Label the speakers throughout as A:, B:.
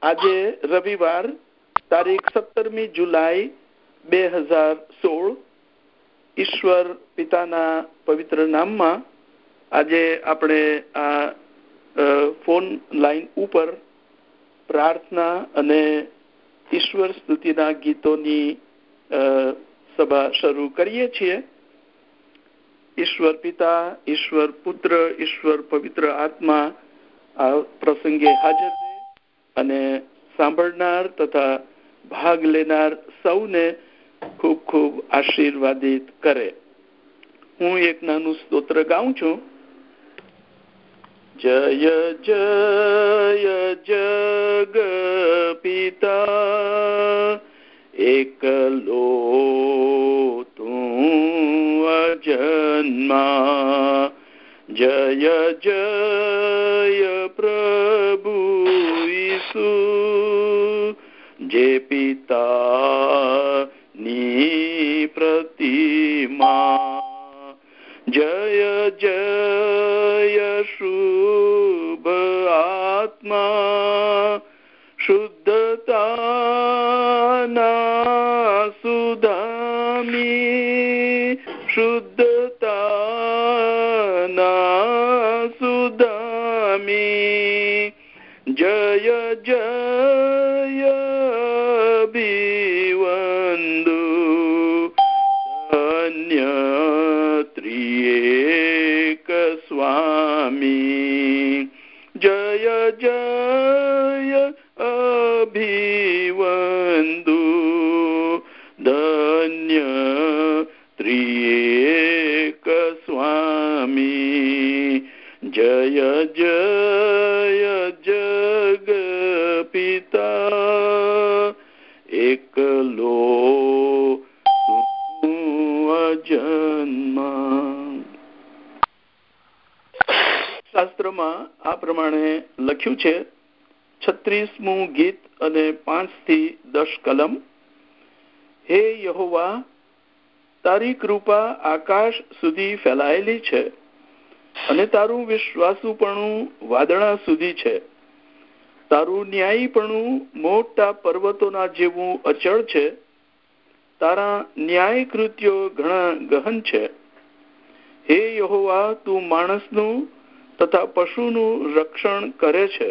A: આજે રવિવાર તારીખ 17મી જુલાઈ 2016 ઈશ્વર પિતાના પવિત્ર નામમાં આજે આપણે આ ફોન લાઈન ઉપર પ્રાર્થના અને ઈશ્વર સ્તુતિના ગીતોની સભા શરૂ કરીએ છીએ. ઈશ્વર પિતા, ઈશ્વર પુત્ર, ઈશ્વર પવિત્ર આત્મા આ પ્રસંગે હાજર છે અને સાંભળનાર તથા ભાગ લેનાર સૌને ખૂબ ખૂબ આશીર્વાદિત કરે. હું એક નાનું સ્તોત્ર ગાઉં છું. જય જય જગ પિતા એકલો તું અજન્મા, જય જય પ્રભુ ઈસુ જે પિતા ની પ્રતિમા, જય જય શુભ આત્મા શુદ્ધતાના સુધામી, શુદ્ધતાના સુધામી, જય જય ભિવંદુ ધન્ય ત્રિએક સ્વામી, જય જય અભિવંદુ ધન્ય ત્રિએક સ્વામી, જય જય જગ પિતા એકલો તું અજન્મા. શાસ્ત્રમાં આ પ્રમાણે લખ્યું છે, 36મું ગીત અને 5 થી 10 કલમ. હે યહોવા, તારી કૃપા આકાશ સુધી ફેલાયેલી છે અને તારું વિશ્વાસુપણું વાદળા સુધી છે. તારું ન્યાયીપણું મોટા પર્વતોના જેવું અચળ છે. તારા ન્યાય કૃત્યો ઘણા ગહન છે. હે યહોવા, તું માણસનું તથા પશુનું રક્ષણ કરે છે.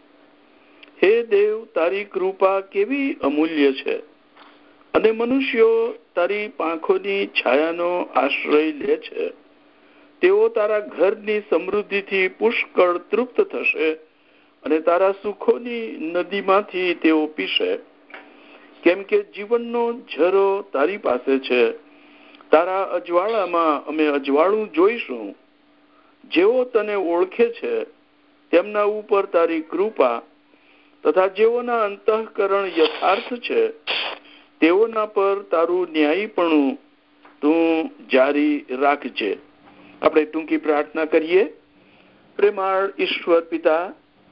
A: હે દેવ, તારી કૃપા કેવી અમૂલ્ય છે અને મનુષ્યો તારી પાંખોની છાયાનો આશ્રય લે છે. તેઓ તારા ઘરની સમૃદ્ધિથી પુષ્કળ તૃપ્ત થશે અને તારા સુખોની નદીમાંથી તેઓ પીશે. કેમ કે જીવનનો ઝરો તારી પાસે છે. તારા અજવાળામાં અમે અજવાળું જોઈશું. જેઓ તને ઓળખે છે તેમના ઉપર તારી કૃપા તથા જેઓના અંતઃકરણ યથાર્થ છે તેઓના પર તારું ન્યાયીપણું તું જારી રાખજે. આપણે ટૂંકી પ્રાર્થના કરીએ. પ્રેમાળ ઈશ્વર પિતા,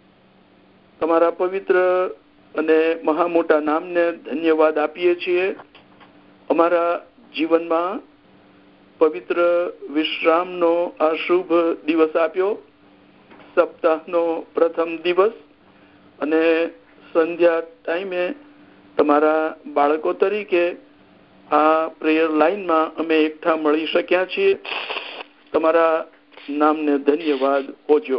A: તમારા પવિત્ર અને મહા મોટા નામને ધન્યવાદ આપીએ છીએ. અમારા જીવનમાં પવિત્ર વિશ્રામનો આ શુભ દિવસ આપ્યો, સપ્તાહનો પ્રથમ દિવસ, અને સંધ્યા ટાઈમે તમારા બાળકો તરીકે આ પ્રેયર લાઈનમાં અમે એકઠા મળી શક્યા છીએ. તમારા નામને ધન્યવાદ હોજો.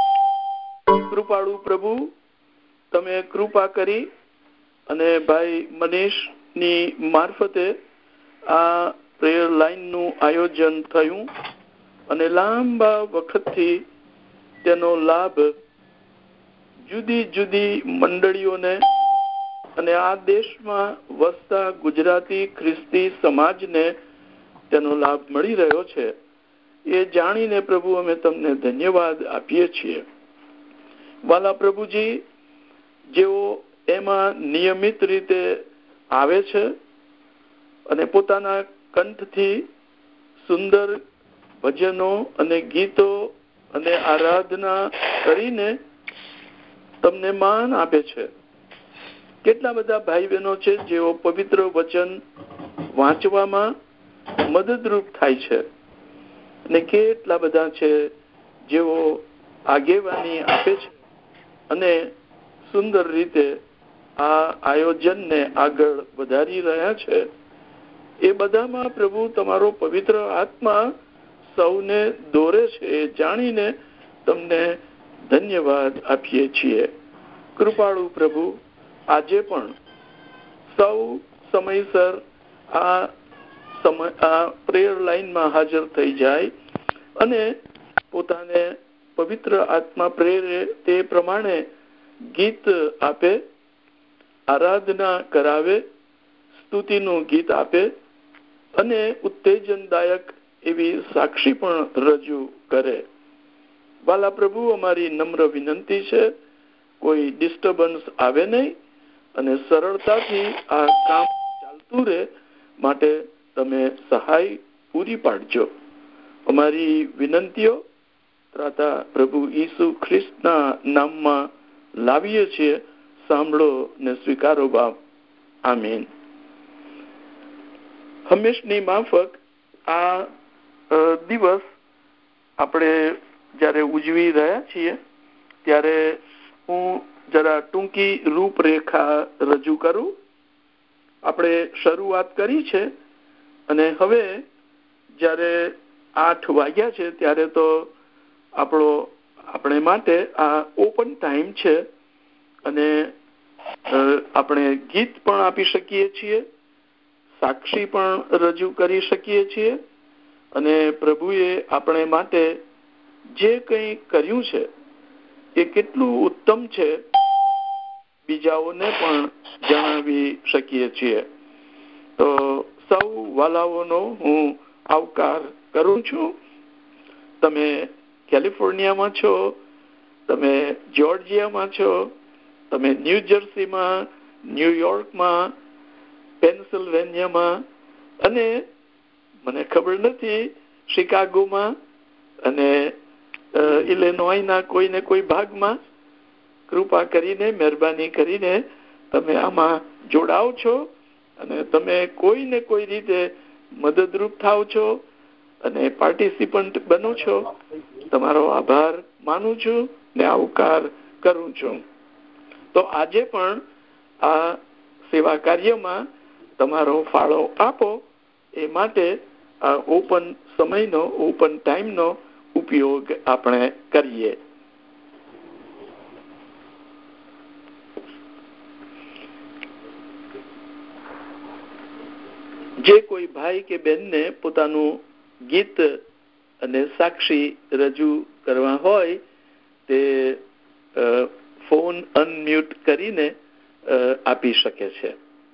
A: કૃપાળુ પ્રભુ, તમે કૃપા કરી અને ભાઈ મનીષની મારફતે આ પ્રેયર લાઈનનું આયોજન થયું અને લાંબા વખતથી તેનો લાભ જુદી જુદી મંડળીઓને અને આ દેશમાં વસતા ગુજરાતી ખ્રિસ્તી સમાજને તેનો લાભ મળી રહ્યો છે. એ જાણીને પ્રભુ અમે તમને ધન્યવાદ આપીએ છીએ. વાલા પ્રભુજી, જેઓ એમાં નિયમિત રીતે આવે છે અને પોતાના કંઠથી સુંદર ભજનો અને ગીતો અને આરાધના કરીને તમને માન આપે છે. કેટલા બધા ભાઈ બહેનો છે જેઓ પવિત્ર વચન વાંચવામાં મદદરૂપ થાય છે અને કેટલા બધા છે જેઓ આગેવાની આપે છે અને સુંદર રીતે આ આયોજનને આગળ વધારી રહ્યા છે, એ બધામાં પ્રભુ તમારો પવિત્ર આત્મા સૌને દોરે છે એ જાણીને તમને ધન્યવાદ આપીએ છીએ. કૃપાળુ પ્રભુ, આજે પણ સૌ સમયસર આ પ્રેયર લાઈનમાં હાજર થઈ જાય અને પોતાને પવિત્ર આત્મા પ્રેરે તે પ્રમાણે ગીત આપે, આરાધના કરાવે, સ્તુતિનું ગીત આપે અને ઉત્તેજનદાયક એવી સાક્ષી પણ રજૂ કરે. વાલા પ્રભુ, અમારી નમ્ર વિનંતી છે, કોઈ ડિસ્ટર્બન્સ આવે નહીં અને સરળતાથી આ કામ ચાલતું રહે માટે તમે સહાય પૂરી પાડજો. અમારી વિનંતીઓ ત્રાતા પ્રભુ ઈસુ ખ્રિસ્તના નામમાં લાવીએ છીએ. સાંભળો ને સ્વીકારો બાપ. આમીન. હંમેશની માફક આ દિવસ આપણે જ્યારે ઉજવી રહ્યા છીએ ત્યારે હું જરા ટૂંકી રૂપરેખા રજૂ કરું. આપણે શરૂઆત કરી છે અને હવે જ્યારે 8 વાગ્યા છે ત્યારે તો આપણે માટે આ ઓપન ટાઈમ છે અને આપણે ગીત પણ આપી શકીએ છીએ, સાક્ષી પણ રજૂ કરી શકીએ છીએ અને પ્રભુએ આપણે માટે જે કંઈ કર્યું છે એ કેટલું ઉત્તમ છે બીજાઓને પણ જણાવી શકીએ છીએ. તો સૌ વાલાઓનો હું આવકાર કરું છું. તમે કેલિફોર્નિયામાં છો, તમે જોર્જિયામાં છો, તમે ન્યૂ જર્સીમાં, ન્યુયોર્કમાં, પેન્સિલ્વેનિયામાં અને મને ખબર નથી શિકાગોમાં અને ઇલિનોયના કોઈને કોઈ ભાગમાં કૃપા કરીને, મહેરબાની કરીને તમે આમાં જોડાઓ છો અને તમે કોઈને કોઈ રીતે મદદરૂપ થાવ છો અને પાર્ટિસિપન્ટ બનો છો. તમારો આભાર માનું છું ને આવકાર કરું છું. તો આજે પણ આ સેવા કાર્યમાં તમારો ફાળો આપો એ માટે આ ઓપન સમયનો, ઓપન ટાઈમનો ઉપયોગ આપણે કરીએ. જે કોઈ ભાઈ કે બહેનને પોતાનું ગીત અને સાક્ષી રજૂ કરવા હોય તે ફોન અનમ્યુટ કરીને આપી શકે છે.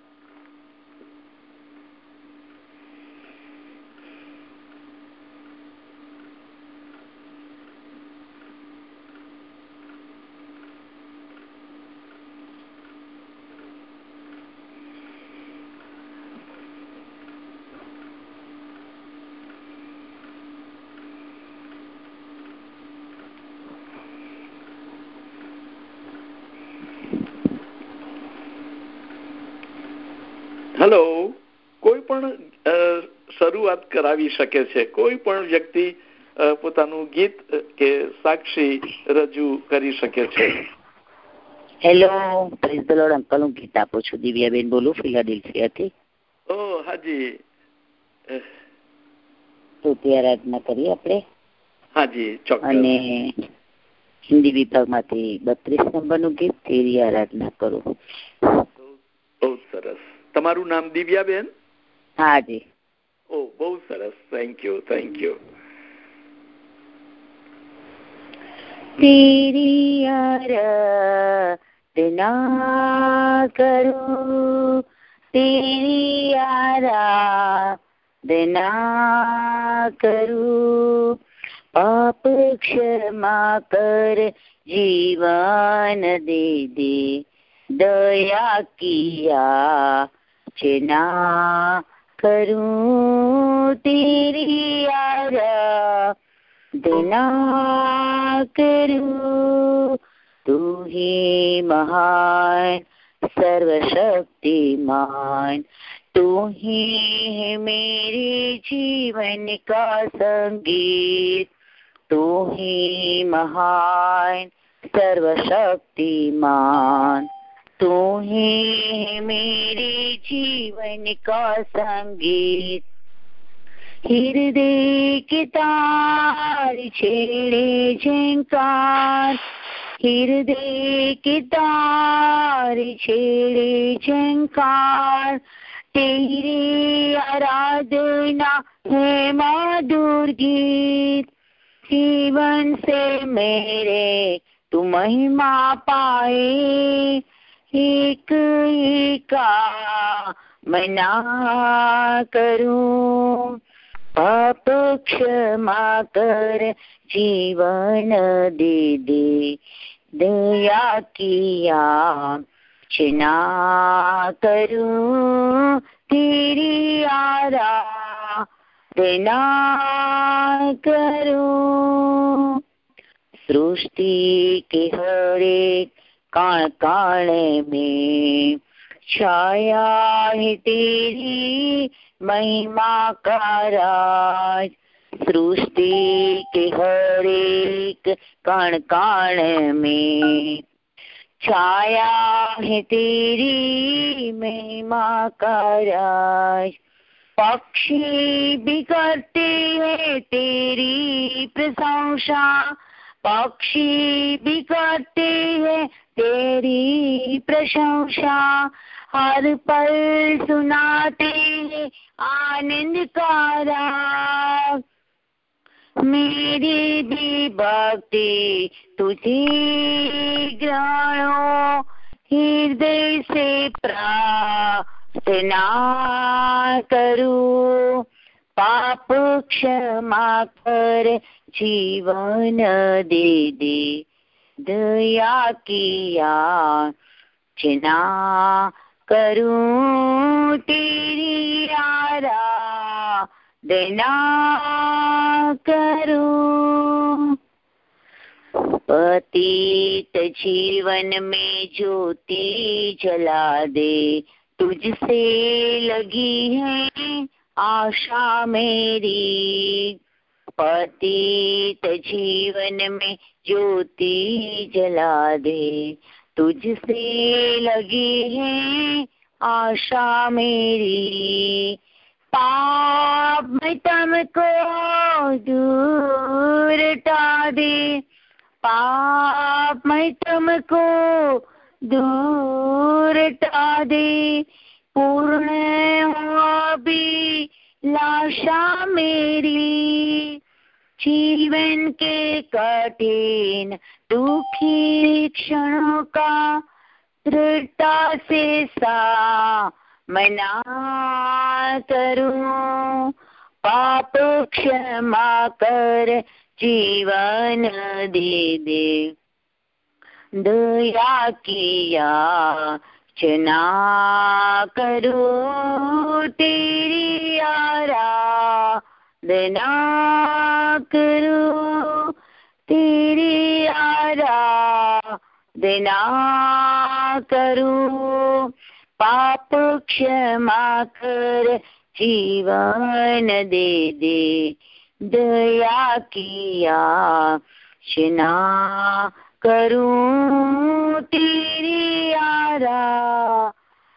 A: હેલો, કોઈ પણ શરૂઆત કરાવી શકે છે. કોઈ પણ વ્યક્તિ પોતાનું ગીત કે સાક્ષી રજૂ કરી શકે છે.
B: Hello, praise the lord uncle, હું ગીત આપું છું. દિવ્યાબેન બોલું, ફિલાડેલ્ફિયાથી.
A: ઓ હાજી.
B: સ્તુતિ આરાધના કરીએ આપણે.
A: હાજી, ચોક્કસ.
B: અને હિન્દી વિભાગમાંથી 32 નંબરનું ગીત તેરી આરાધના કરું.
A: બહુ સરસ. તમારું નામ દિવ્યાબેન?
B: હાજી.
A: ઓ, બહુ સરસ. Thank you, thank you.
B: તેરી આરાધના કરું, તેરી આરાધના કરું, પાપ ક્ષમા કર, જીવન દે દે, દયા કિયા ચના કરું, તેરી આરાધના કરું, તું હી મહાન सर्वशक्तिमान, तू ही है मेरे जीवन का संगीत, तू ही महान सर्वशक्तिमान, तू ही मेरे जीवन का संगीत, हृदय के तार छेड़े झंकार, हृदय के तार छेड़े झंकार, तेरी आराधना है मधुर गीत, जीवन से मेरे तू महिमा पाए, एक का मना करूं, पाप क्षमा कर जीवन दे दे, दया किया क्षमा करूं, तेरी आराधना करूं। सृष्टि के हर एक कण कण में छाया है तेरी महिमा का राज, सृष्टि के हर एक कण कण में छाया है तेरी महिमा का राज। पक्षी भी करते हैं तेरी प्रशंसा, पक्षी भी करते हैं तेरी प्रशंसा, हर पल सुनाते हैं आनंद का राग। मेरी भी भक्ति तुझे ग्रहणो, हृदय से प्रार्थना करूं, पाप क्षमा कर जीवन दे दे, दया किया क्षमा करूं, तेरी आराधना करूं। पतित जीवन में ज्योति जला दे, तुझसे लगी है आशा मेरी, पतित जीवन में ज्योति जला दे, तुझसे लगी है आशा मेरी, पाप में तुमको दूर हटा दे, पाप में तुमको दूर हटा दे, पूर्ण हो अभिलाषा मेरी, जीवन के कठिन दुखी क्षणों का दृढ़ता से सामना करूं, पाप क्षमा कर जीवन दे दे, दया किया क्षमा करूं, तेरी आराधना करूं, तेरी आराधना करूं, पाप क्षमा कर जीवन दे दे, दया किया क्षमा करूं, तेरी आराधना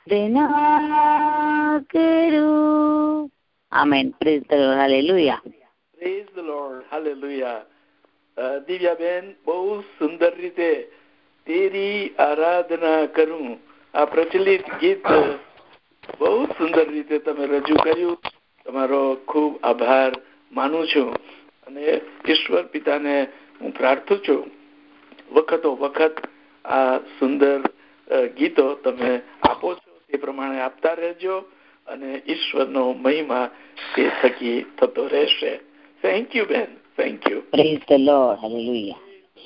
B: करूं। Amen. Praise the lord, hallelujah.
A: Praise the lord, hallelujah. દિવ્યાબેન, બહુ સુંદર રીતે તેરી આરાધના કરું આ પ્રચલિત ગીત બહુ સુંદર રીતે તમે રજૂ કર્યું। તમારો ખૂબ આભાર માનું છું અને ઈશ્વર પિતાને હું પ્રાર્થું છું વખતો વખત આ સુંદર ગીતો તમે આપો છો તે પ્રમાણે આપતા રહેજો અને ઈશ્વરનો મહિમા તે થકી થતો રહેશે। થેન્ક યુ બેન, thank you.
B: Praise the lord, hallelujah.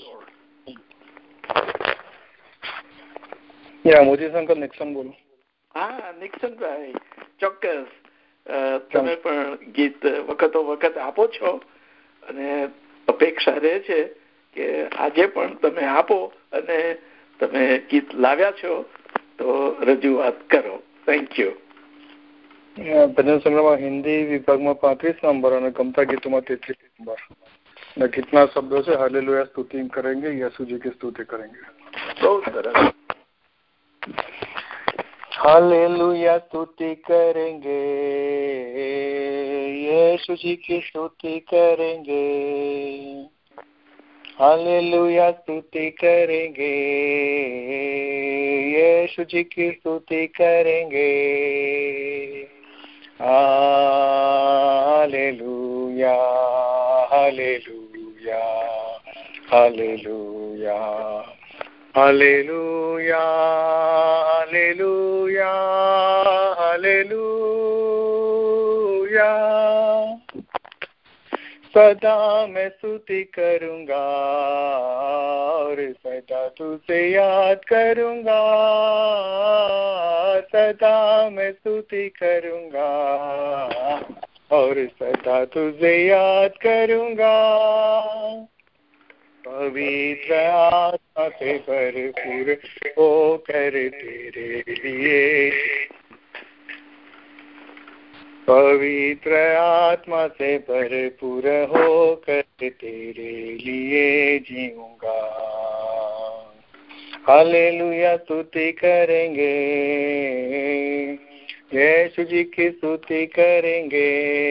C: Modi Shankar Nixon બોલો।
A: હા, નિક્સન ભાઈ, ચોક્કસ તમે પણ ગીત વખતો વખત આપો છો અને અપેક્ષા રહે છે કે આજે પણ તમે આપો અને તમે ગીત લાવ્યા છો તો રજૂઆત કરો। Thank you.
C: ભજન સંગ્રહમાં હિન્દી વિભાગમાં 35 નંબર અને ગમતા ગીતોમાં 33 નંબર અને ગીતના શબ્દો છે હાલેલુયા स्तुति करेंगे, यीशु जी की स्तुति करेंगे।
A: बहुत सरस।
C: हालेलुया स्तुति करेंगे, यीशु जी की स्तुति करेंगे। हालेलुया स्तुति करेंगे, यीशु जी की स्तुति करेंगे। Hallelujah hallelujah hallelujah hallelujah hallelujah hallelujah. सदा मैं स्तुति करूंगा और सदा तुझे याद करूंगा। सदा मैं स्तुति करूंगा और सदा तुझे याद करूंगा। पवित्र आत्मा से भरपूर होकर तेरे लिए, पवित्र आत्मा से भरपूर होकर तेरे लिए जीऊंगा। हालेलुया स्तुति करेंगे, यीशु जी की स्तुति करेंगे।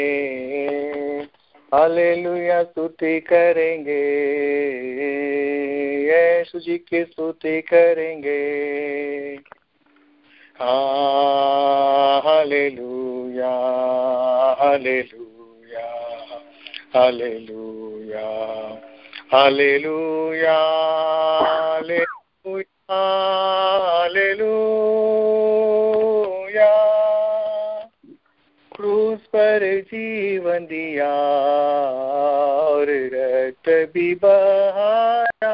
C: हालेलुया स्तुति करेंगे, यीशु जी की स्तुति करेंगे। Hallelujah hallelujah hallelujah hallelujah hallelujah. क्रूस पर जीवन दिया और रक्त भी बहाया।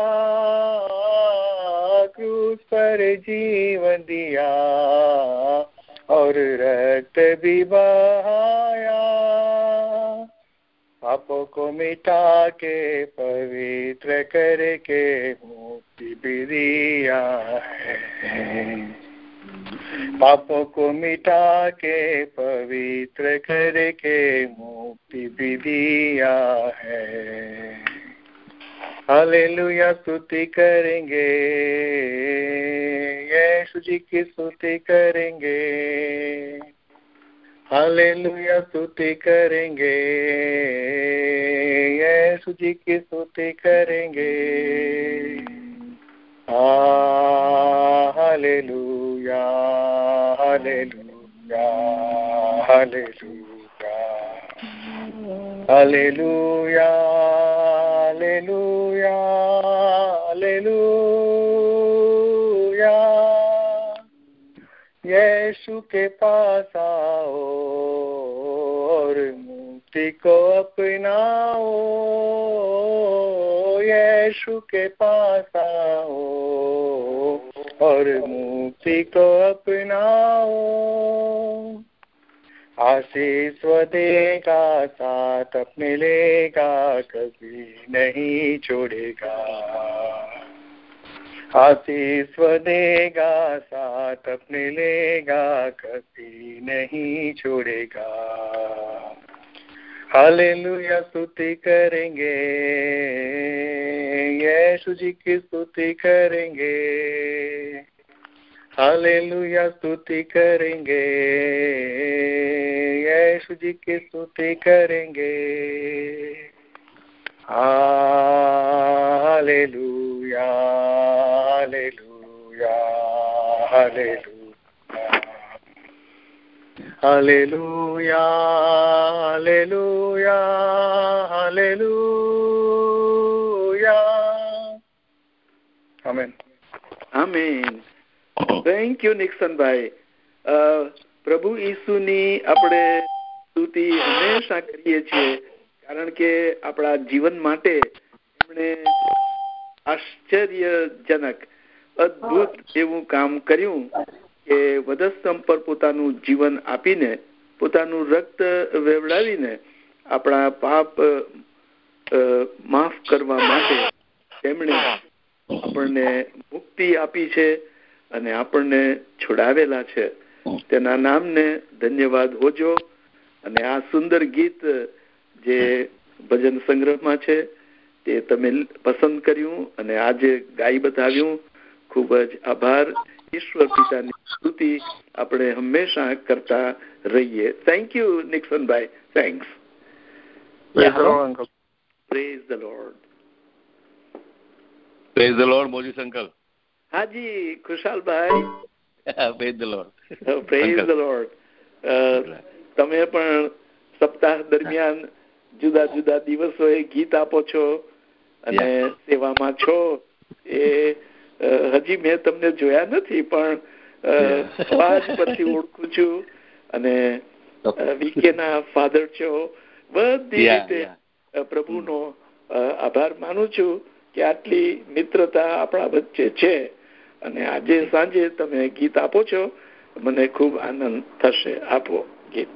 C: क्रूस पर जीवन दिया और रक्त भी बहाया। पापों को मिटा के पवित्र करके मुक्ति भी दिया है। पापों को मिटा के पवित्र करके मुक्ति भी दिया है। हालेलुया स्तुति करेंगे, यीशु जी की स्तुति करेंगे। हालेलुया स्तुति करेंगे, यीशु जी की स्तुति करेंगे। Hallelujah hallelujah hallelujah hallelujah hallelujah hallelujah. Yeshu के पास आओ और मुक्ति को अपनाओ। यीशु के पास आओ और मुक्ति को अपनाओ। आशीष देगा, साथ अपने लेगा, कभी नहीं छोड़ेगा। आशीष देगा, साथ अपने लेगा, कभी नहीं छोड़ेगा। हालेलुया स्तुति करेंगे, यीशु जी की स्तुति करेंगे। हालेलुया स्तुति करेंगे, यीशु जी की स्तुति करेंगे। Hallelujah hallelujah hallelujah hallelujah hallelujah hallelujah. Amen
A: amen. Thank you નિક્સનભાઈ. પ્રભુ ઈસુની આપણે સ્તુતિ હંમેશા કરીએ છીએ, કારણ કે આપણા જીવન માટે એમણે આશ્ચર્યજનક અદ્ભુત એવું કામ કર્યું કે વધસ્તંભ પર પોતાનું જીવન આપીને, પોતાનું રક્ત વેવડાવીને આપણા પાપ માફ કરવા માટે તેમણે આપણને મુક્તિ આપી છે અને આપણને છોડાવેલા છે. તેના નામને ધન્યવાદ હોજો. અને આ સુંદર ગીત જે ભજન સંગ્રહમાં છે તે તમે પસંદ કર્યું અને આજે ગાઈ બતાવ્યું. ખૂબ જ આભાર. ઈશ્વર પિતાની સ્તુતિ આપણે હંમેશા કરતા રહીએ. થેન્ક યુ નિક્સનભાઈ. Thanks. Praise the lord.
D: Praise the lord Moji uncle.
A: હાજી ખુશાલભાઈ.
D: Praise the lord.
A: Praise the lord. તમે પણ સપ્તાહ દરમિયાન જુદા જુદા દિવસોએ ગીત આપો છો અને સેવામાં છો. એ હજી મેં તમને જોયા નથી, પણ અવાજ પરથી ઓળખું છું. અને વીકેના ફાધર છો. બધી રીતે પ્રભુનો આભાર માનું છું કે આટલી મિત્રતા આપણા વચ્ચે છે. અને આજે સાંજે તમે ગીત આપો છો, મને ખૂબ આનંદ થશે. આપો ગીત.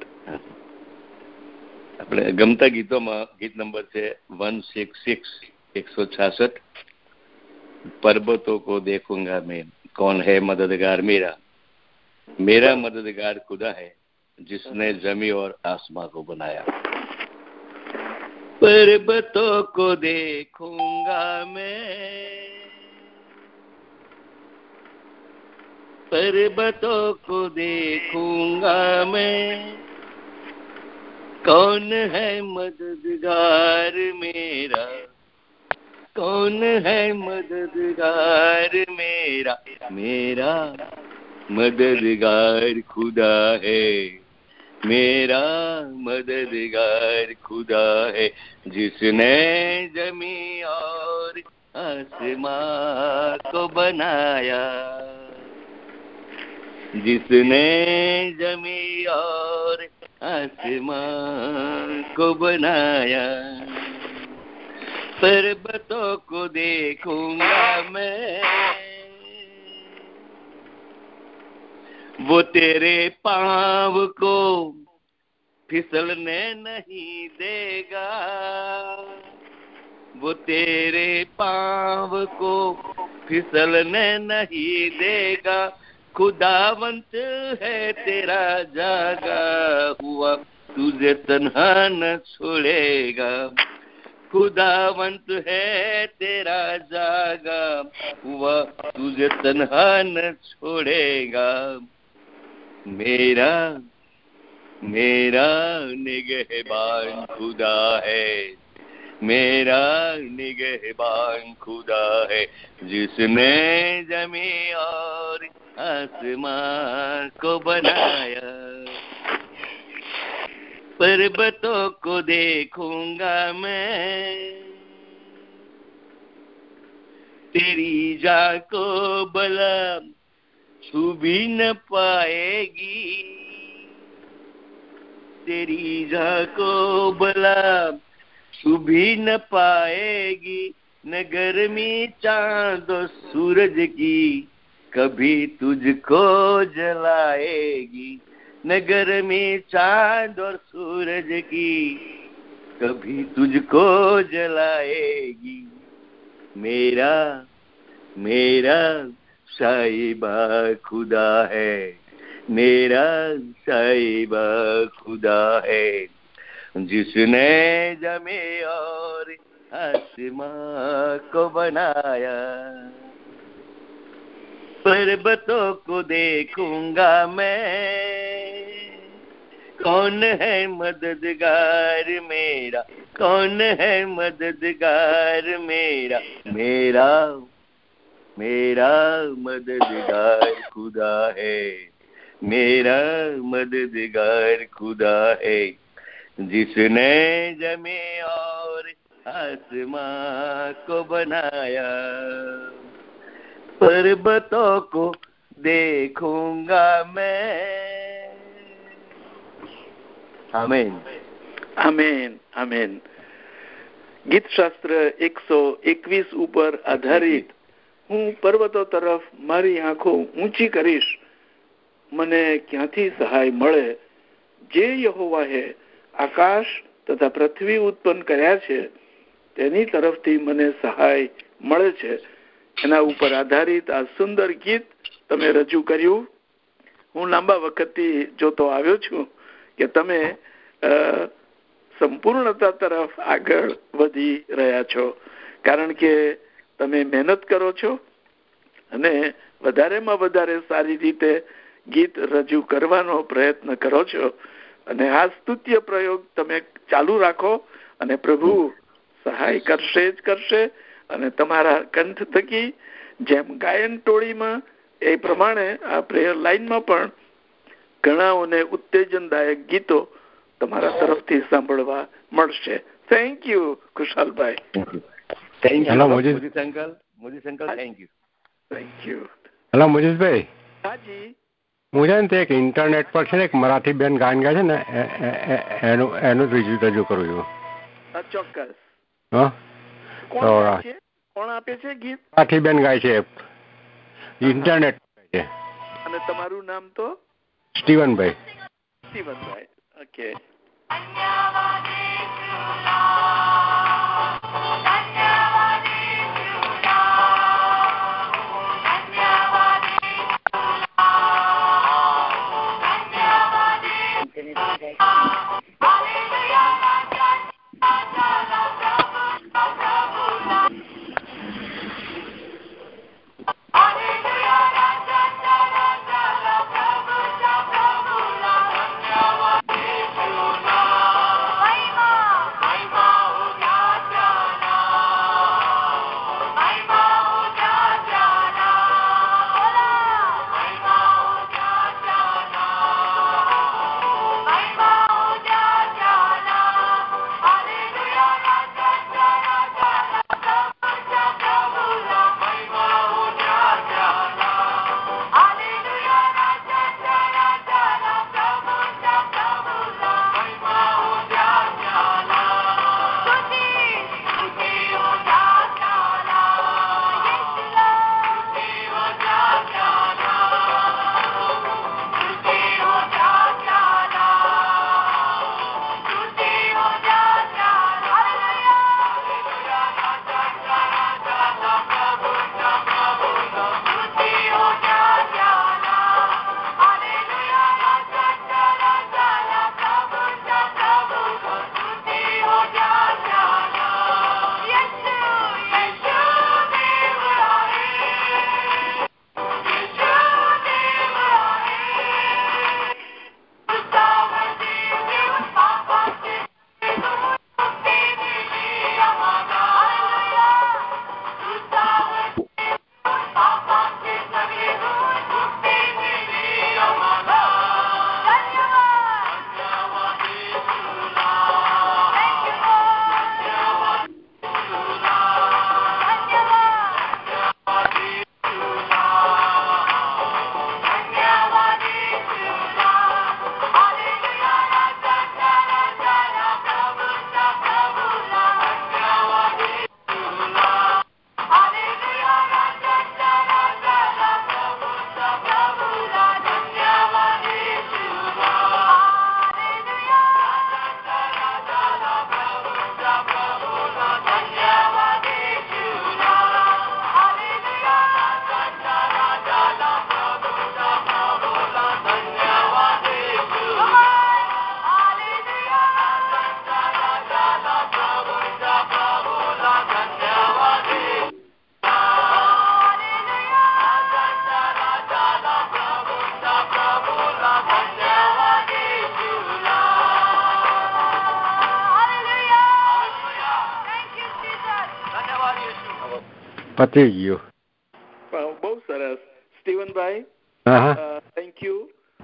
D: આપણે ગમતા ગીતોમાં ગીત નંબર છે 166 166. पर्वतों को देखूंगा मैं, कौन है मददगार मेरा, मेरा मददगार खुदा है जिसने जमी और आसमां को बनाया. पर्वतों को देखूंगा मैं, पर्वतों को देखूंगा मैं, कौन है मददगार मेरा, कौन है मददगार मेरा, मेरा मददगार खुदा है, मेरा मददगार खुदा है जिसने जमी और आसमां को बनाया, जिसने जमी और आसमां को बनाया. पर्वतों को देखूंगा मैं, वो तेरे पाँव को फिसलने नहीं देगा, वो तेरे पाँव को फिसलने नहीं देगा. खुदावंत है तेरा जागा हुआ, तुझे तन्हा न छोड़ेगा. खुदावंत है तेरा जागा हुआ, तुझे तन्हा न छोड़ेगा. मेरा मेरा निगहबान खुदा है, मेरा निगहबान खुदा है जिसने जमी और आसमां को बनाया. पर्वतों को देखूंगा मैं, तेरी जान को भला छू भी न पाएगी, तेरी जान को भला छू भी न पाएगी. न गर्मी चांद और सूरज की कभी तुझको जलाएगी, न गर्मी चांद और सूरज की कभी तुझको जलाएगी. मेरा मेरा साहिबा खुदा है, मेरा साहिबा खुदा है जिसने जमी और आसमां को बनाया. पर्वतों को देखूंगा मैं, कौन है मददगार मेरा, कौन है मददगार मेरा, मेरा मेरा मददगार खुदा है, मेरा मददगार खुदा है जिसने जमी और आसमां को बनाया. पर्वतों को देखूंगा मैं. आमेन
A: આમેન આમેન. ગીતશાસ્ત્ર 121 ઉપર આધારિત હું પર્વતો તરફ મારી આંખો ઊંચી કરીશ, મને ક્યાંથી સહાય મળે. જે યહોવાએ આકાશ તથા પૃથ્વી ઉત્પન્ન કર્યા છે તેની તરફથી મને સહાય મળે છે. એના ઉપર આધારિત આ સુંદર ગીત તમે રજૂ કર્યું. હું લાંબા વખતથી જોતો આવ્યો છું કે તમે સંપૂર્ણતા તરફ આગળ વધી રહ્યા છો, કારણ કે તમે મહેનત કરો છો અને વધારેમાં વધારે સારી રીતે ગીત રજૂ કરવાનો પ્રયત્ન કરો છો અને આ સ્તુત્ય પ્રયોગ તમે ચાલુ રાખો અને પ્રભુ સહાય કરશે જ કરશે અને તમારા કંઠ થકી જેમ ગાયન ટોળીમાં એ પ્રમાણે આ પ્રેયર લાઈનમાં પણ ઘણાઓને ઉત્તેજનદાયક ગીતો તમારા તરફથી સાંભળવા મળશે. થેન્ક યુ કુશાલભાઈ.
D: Hello Moses uncle. Thank
E: you. Hello મોજીસભાઈ.
A: હાજી.
E: હું છે ને તે એક ઇન્ટરનેટ પર છે ને એક મરાઠી બેન ગાયન ગાય છે ને એનું રજૂ કરું છું.
A: ચોક્કસ.
E: હા.
A: કોણ આપે છે ગીત?
E: મરાઠી બેન ગાય છે ઇન્ટરનેટ છે.
A: અને તમારું નામ તો?
E: સ્ટીવનભાઈ.
A: સ્ટીવનભાઈ. ઓકે.
E: પતી ગયું.
A: બહુ સરસ સ્ટીવનભાઈ. Thank you.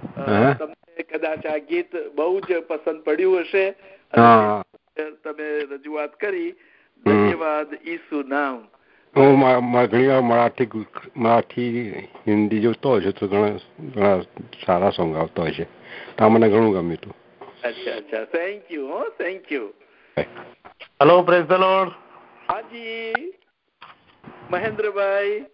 A: તમને કદાચ આ ગીત બહુ જ પસંદ પડ્યું હશે. તમે રજૂઆત કરી. ધન્યવાદ ઈસુ નામ.
E: હું ઘણી વાર મરાઠી હિન્દી જોતો હોય છે તો ઘણા સારા સોંગ આવતા હોય છે. તો મને ઘણું ગમ્યું હતું.
A: અચ્છા. Thank you. Thank you.
C: Hello praise the lord.
A: હાજી મહેન્દ્રભાઈ.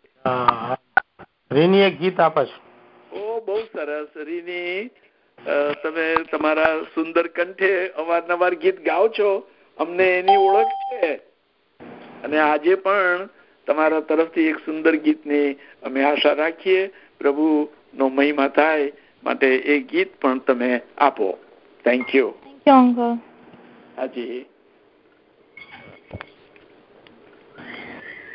C: રીની એક ગીત આપે છે.
A: ઓ બહુ સરસ. રીની તમે તમારા સુંદર કંઠે અવારનવાર ગીત ગાઓ છો. અમને એની ઓળખ છે અને આજે પણ તમારા તરફથી એક સુંદર ગીતની અમે આશા રાખીએ. પ્રભુનો મહિમા થાય માટે એ ગીત પણ તમે આપો. Thank you. હાજી.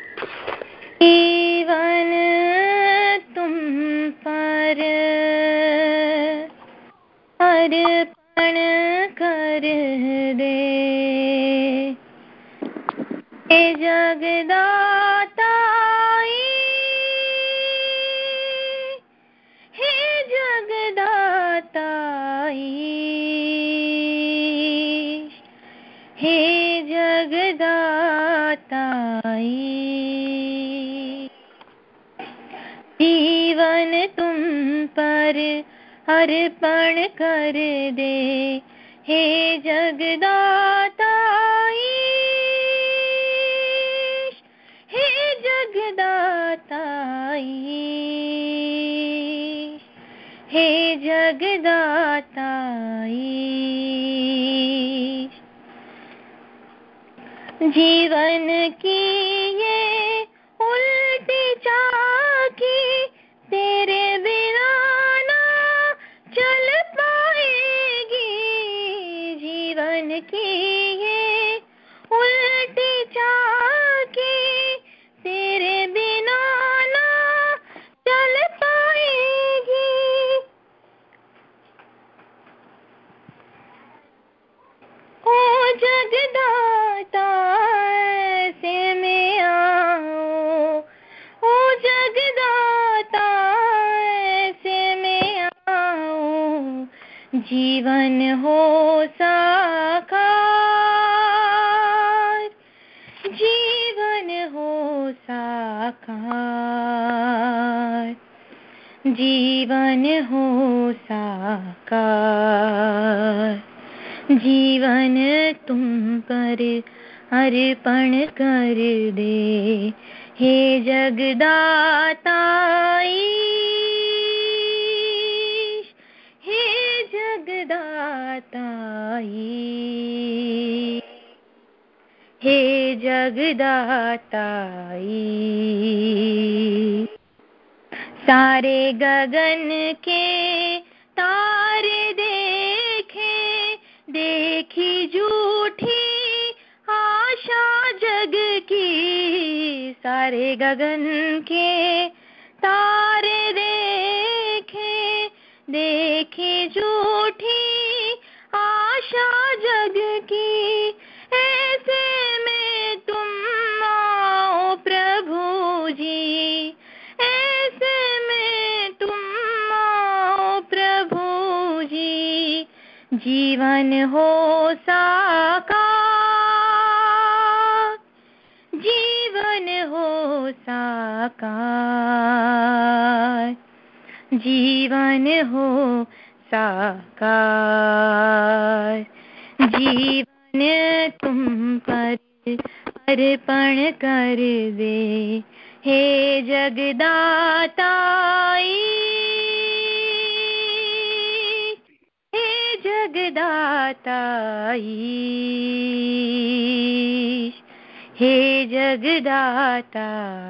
F: जीवन तुम पर अर्पण कर दे। हे जगदाता हे जगदाता हे जगदाता जीवन तुम पर अर्पण कर दे। हे जगदाता हे जगदाता हे जगदाता जीवन की ये उल्टी चाकी तेरे बिना ना चल पाएगी। जीवन की ये उल्टी चाकी तेरे बिना ना चल पाएगी। ओ जगदाता ऐसे में आओ, ओ जगदाता ऐसे में आओ। जीवन हो साकार, जीवन हो साकार, जीवन हो साकार। जीवन तुम पर अर्पण कर दे। हे जगदाता हे जगदाता हे जगदाता सारे गगन के तारे देखे, देखी झूठी आशा जग की। सारे गगन के तारे देखे, देखी झूठी आशा जग की। ऐसे में तुम आओ प्रभु जी, ऐसे में तुम आओ प्रभु जी। जीवन हो साकार, जीवन हो साकार, जीवन हो साकार। जीवन तुम पर अर्पण कर दे। हे जगदाता हे जगदाता हे जगदाता।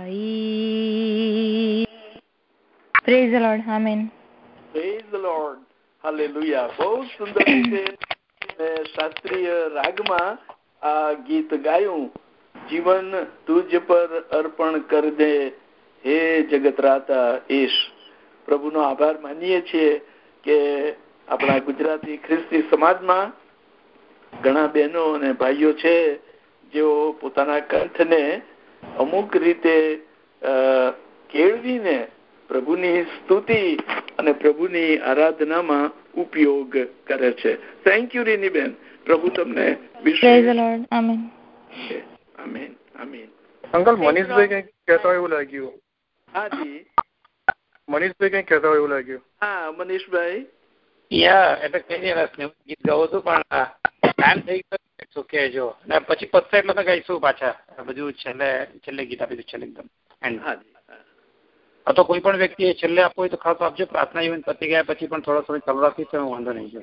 F: Praise the lord, amen.
A: Praise the lord, hallelujah. બહુ સુંદર રીતે શાસ્ત્રીય રાગમાં આ ગીત ગાયું। જીવન તુજ પર અર્પણ કર દે, હે જગતરાતા ઈશ। પ્રભુનો આભાર માનીએ છીએ કે આપણા ગુજરાતી ખ્રિસ્તી સમાજમાં ઘણા બહેનો અને ભાઈઓ છે જેઓ પોતાના કંઠને અમુક રીતે કેળવીને પ્રભુની સ્તુતિ અને પ્રભુની આરાધનામાં ઉપયોગ કરે છે। થેન્ક યુ રીનીબેન, પ્રભુ તમને
F: praise the lord, amen
A: amen amen.
C: Uncle મનીષભાઈ કંઈક કહેતા હોય એવું લાગ્યું।
A: હા જી,
C: મનીષભાઈ કંઈક કહેતા હોય એવું લાગ્યું।
A: હા મનીષભાઈ।
G: એટલે કઈ નહીં, ગીત ગાવું હતું પણ ટાઈમ થઈ ગયો કહેજો ને પછી પતશે એટલે તો ગાઈશું પાછા। બધું છેલ્લે ગીત આપી દઉં, છેલ્લે એકદમ એન્ડ। તો કોઈ પણ વ્યક્તિએ છેલ્લે આપવું હોય તો ખાસ આપજો। પ્રાર્થના ઇવેન્ટ પતી ગયા પછી પણ થોડો ચાલુ રાખીશ તો વાંધો નહીં।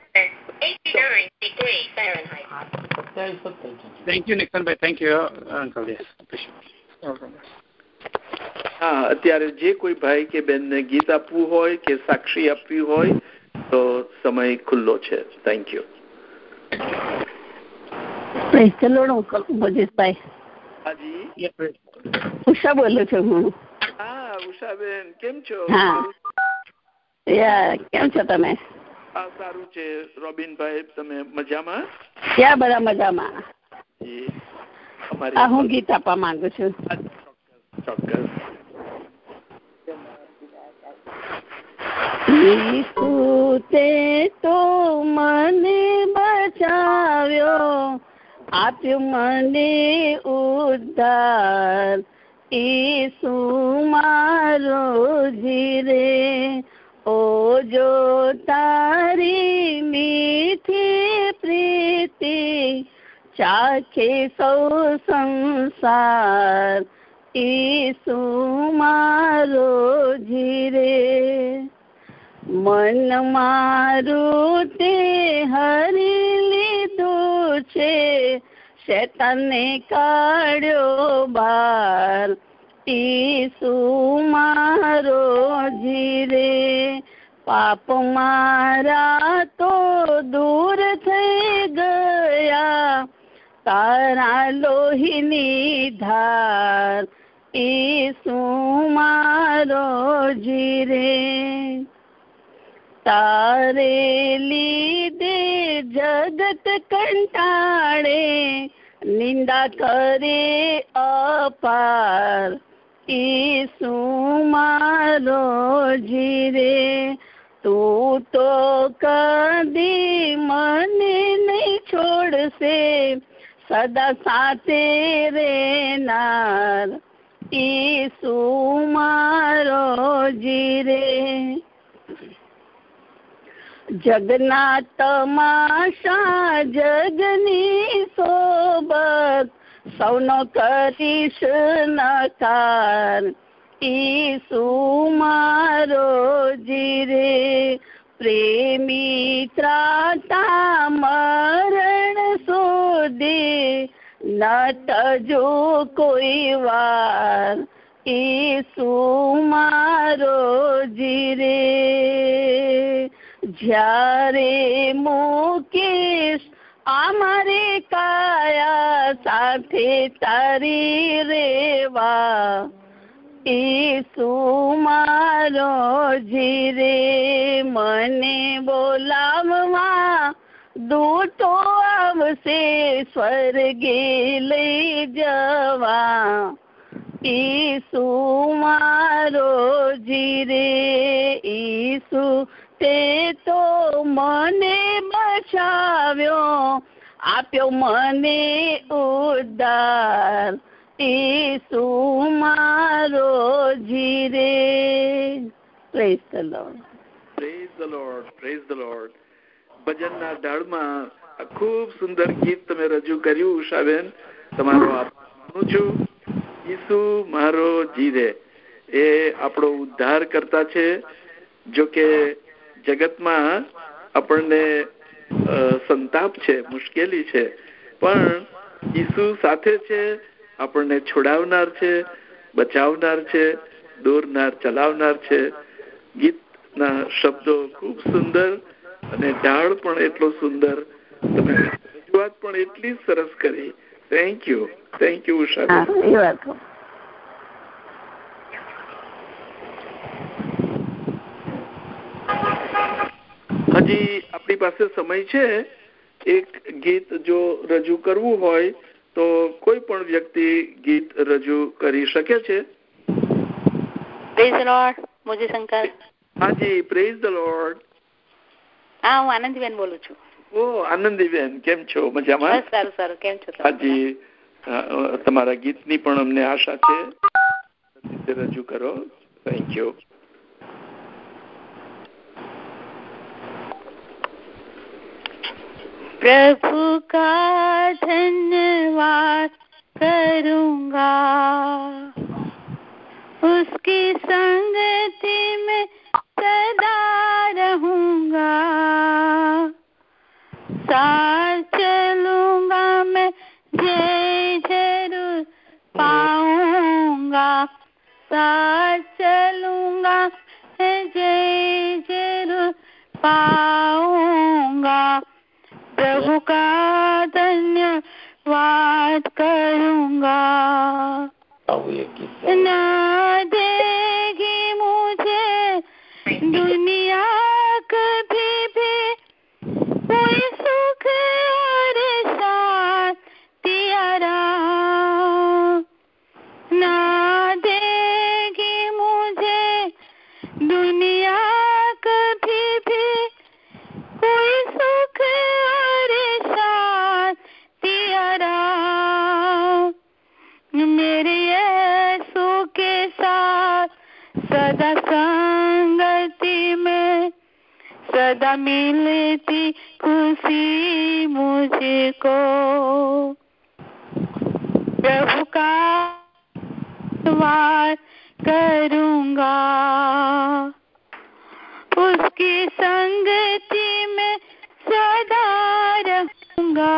G: થેન્ક યુ નિક્સનભાઈ, થેન્ક યુ અંકલ।
A: હા, અત્યારે જે કોઈ ભાઈ કે બેનને ગીત આપવું હોય કે સાક્ષી આપવી હોય તો સમય ખુલ્લો છે। Thank you.
B: Praise the lord uncle મજેશભાઈ।
A: હાજી,
B: ઉષા બોલું છું હું।
A: હા ઉષાબેન, કેમ છો?
B: હા, કેમ છો તમે?
A: સારું છે રોબિનભાઈ, તમે મજામાં?
H: ક્યાં બધા મજામાં? હું ગીત આપવા માંગુ છું.
A: ચોક્કસ.
H: ઈસુ તે તો મને બચાવ્યો, આપ્યું મને ઉદ્ધાર. ઈસુ મારો જીરે, ઓ જો તારી મીઠી પ્રીતિ ચાખે સૌ સંસાર. ઈસુ મારો જીરે, મન મારું તે હરી લીધું છે, શેતાને કાઢ્યો બાર. ઈસુ મારો જીરે, પાપ મારા તો દૂર થઈ ગયા, તારા લોહીની ધાર. ઈસુ મારો જીરે, તારે લીધે જગત કંટાળે, નિંદા કરે અપાર. ઈસુ મારો જીરે, તું તો કદી મને નહીં છોડશે, સદા સાથે રહેનાર. ઈસુ મારો જીરે, જગના તમાશા જગની સોબત, સૌનો કરીશ નકાર. ઈસુ મારો જીરે, પ્રેમી ત્રાતા મરણ સુધી ન તજો કોઈ વાર. ઈસુ મારો જીરે, જ્યારે મુકેશ અમારે કાયા સાથે તારી રેવા. ઈસુ મારો જીરે, મને બોલાવવા દૂતો આવશે સ્વર્ગે લઈ જવા. ઈસુ મારો જીરે, ઈસુ તે તો મને બચાવ્યો, આપ્યો મને ઉદ્ધાર. ઈસુ મારો જીરે. Praise the lord.
A: Praise the lord. Praise the lord. ભજનના ઢાળમાં ખૂબ સુંદર ગીત તમે રજૂ કર્યું ઉષાબેન, તમારો આભાર છું. ઈસુ મારો જીરે એ આપણો ઉદ્ધાર કરતા છે. જો કે જગતમાં આપણને સંતાપ છે, મુશ્કેલી છે, પણ ઈસુ સાથે છે, આપણને છોડાવનાર છે, બચાવનાર છે, દોરનાર, ચલાવનાર છે. ગીતના શબ્દો ખૂબ સુંદર અને ઢાળ પણ એટલો સુંદર, તમે રજૂઆત પણ એટલી સરસ કરી. Thank you. Thank you Usha. હજી આપણી પાસે સમય છે. એક ગીત જો રજૂ કરવું હોય તો કોઈ પણ વ્યક્તિ ગીત રજૂ કરી શકે છે.
B: Praise the lord. Moji Shankar.
A: હાજી, પ્રેઝ ધ લોર્ડ.
B: હા, હું આનંદીબેન બોલું છું.
A: ઓ આનંદીબેન, કેમ છો? મજામાં?
B: સારું સારું. કેમ છો?
A: હાજી, તમારા ગીતની પણ અમને આશા છે. રજૂ કરો. Thank you.
F: प्रभु का धन्यवाद करूंगा, उसकी संगति में सदा रहूंगा, साथ चलूंगा मैं जय जरूर पाऊंगा, साथ चलूंगा मैं जय जरूर पाऊंगा, प्रभु का धन्यवाद करूंगा। ना देगी मुझे दुनिया कभी भी सदा मिलती खुशी मुझको। प्रभु का वार करूंगा, उसकी संगति में सदा रहूंगा।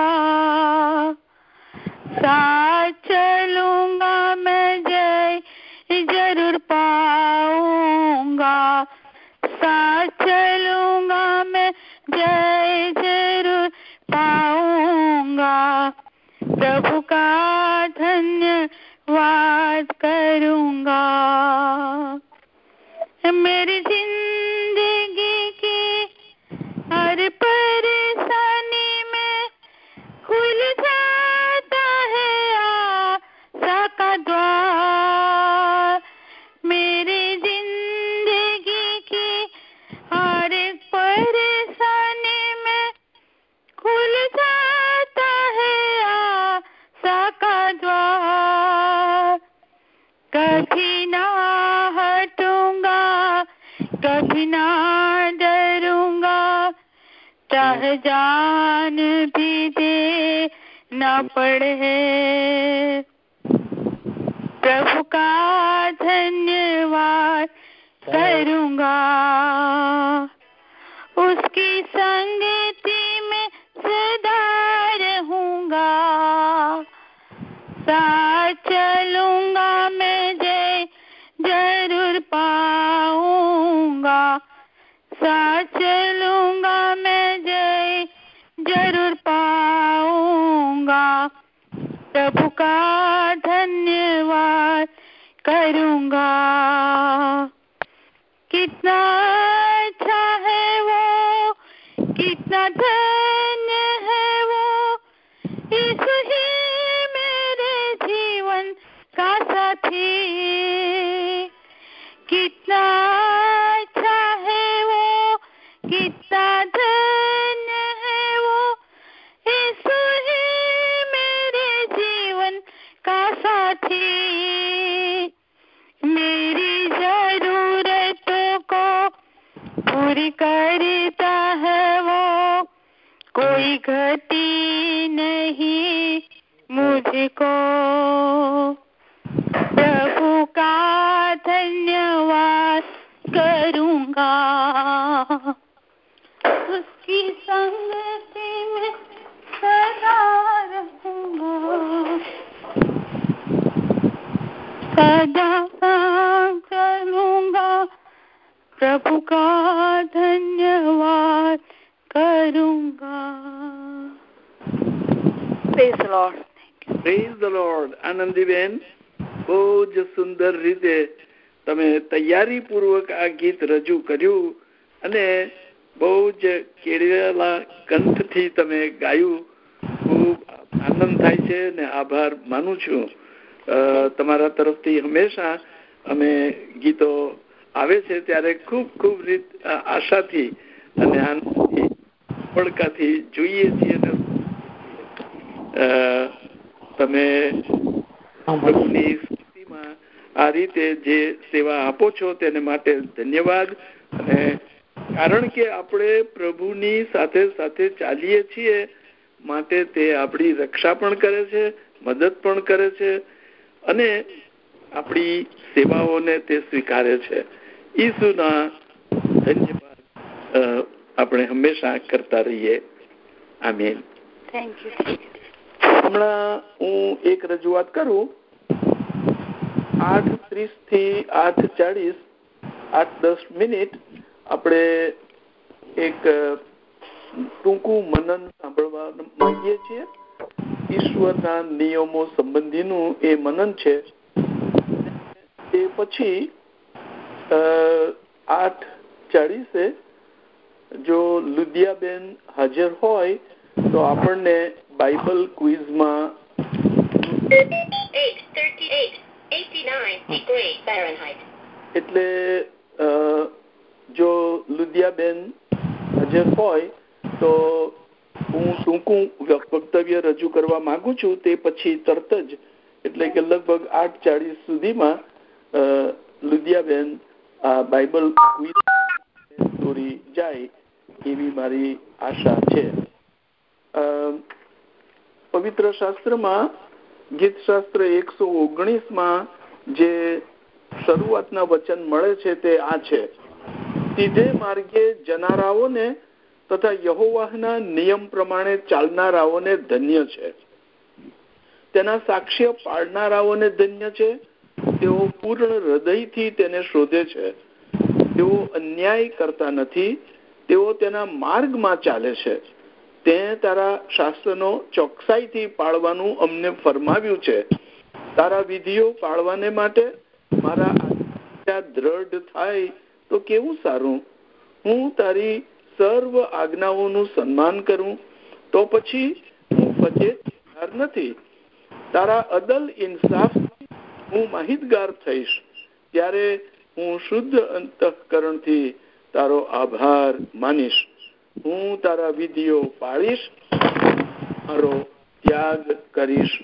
F: साथ चलूंगा मैं, जय जरूर पाऊंगा। साथ चलूंगा मैं, जय जरूर पाऊंगा। प्रभु का धन्यवाद करूंगा। मेरी जिंदगी की हर परेशानी में खुल जाता है आशा का द्वार। मेरी जिंदगी की हर एक परेशानी में खुल जाता है आशा का द्वार। कभी ना हटूंगा, कभी ना डरूंगा, चाहे जान भी दे ना पड़े। प्रभु का धन्यवाद करूंगा, उसकी संगति में सदा रहूंगा। साथ चलूंगा मैं, जय जरूर पाऊंगा। साथ चलूंगा मैं, जय जरूर पाऊंगा। प्रभु का धन्यवाद करूंगा। कितना अच्छा है वो, कितना धन्य है वो, यीशु ही मेरे जीवन का साथी। कितना अच्छा है वो, कितना धन्य है वो, यीशु ही मेरे जीवन का साथी। मेरी जरूरतों को पूरी करता है वो, कोई घटी नहीं मुझको। प्रभु का धन्यवाद करूंगा, उसकी संगति में सदा रहूंगा। सदा चलूंगा, प्रभु का धन्यवाद करूंगा। Praise the Lord.
A: Praise the Lord. Anandiben, બહુ જ સુંદર રીતે તમે તૈયારીપૂર્વક આ ગીત રજૂ કર્યું અને બહુ જ કેળવેલા કંઠથી તમે ગાયું. ખૂબ આનંદ થાય છે અને આભાર માનું છું. તમારા તરફથી હંમેશા અમે ગીતો આવે છે ત્યારે ખૂબ ખૂબ આશાથી અને આનંદથી પડકાથી જોઈએ છીએ. તમે પ્રભુની સ્તુતિમાં આ રીતે જે સેવા આપો છો તેને માટે ધન્યવાદ. અને કારણ કે આપણે પ્રભુની સાથે સાથે ચાલીએ છીએ માટે તે આપણી રક્ષા પણ કરે છે, મદદ પણ કરે છે અને આપણી સેવાઓને તે સ્વીકારે છે. ઈસુના ધન્યવાદ આપણે હંમેશા કરતા રહીએ. આમીન.
F: Thank you.
A: હમણાં હું એક રજૂઆત કરું. 8:30 થી 8:40 8-10 મિનિટ આપણે એક ટૂંકું મનન સાંભળવા માંગીએ છીએ. ઈશ્વરના નિયમો સંબંધીનું એ મનન છે. એ પછી 8:40 જો લુધિયાબેન હાજર હોય તો આપણને બાઇબલ ક્વિઝમાં
I: 8:38:89
A: એટલે જો લુધિયાબેન હાજર હોય તો હું ટૂંકું વક્તવ્ય રજૂ કરવા માંગુ છું. તે પછી તરત જ એટલે કે લગભગ 8:40 સુધીમાં લુધિયાબેન આ બાઇબલ ક્વિઝ દોરી જાય એવી મારી આશા છે. પવિત્ર શાસ્ત્રમાં ગીત શાસ્ત્ર 119 જે શરૂઆતના વચન મળે છે તે આ છે: સીધે માર્ગે જનારાઓને તથા યહોવાના નિયમ પ્રમાણે ચાલનારાઓને ધન્ય છે. તેના સાક્ષ્ય પાળનારાઓને ધન્ય છે. તેઓ પૂર્ણ હૃદયથી તેને શોધે છે. તેઓ અન્યાય કરતા નથી. તેઓ તેના માર્ગમાં ચાલે છે. તે તારા શાસ્ત્રનો ચોકસાઈથી પાળવાનું અમને ફરમાવ્યું છે. તારા વિધિઓ પાળવાને માટે મારા આજ્ઞા દ્રઢ થાય તો કેવું સારું. હું તારી સર્વ આજ્ઞાઓનું સન્માન કરું તો પછી હું ફજેતગાર નથી. તારા અદલ ઇન્સાફ હું માહિતગાર થઈશ. ત્યારે હું શુદ્ધ અંતઃકરણથી તારો આભાર માનીશ. હું તારા વિધિઓ પાળીશ, મારો ત્યાગ કરીશ.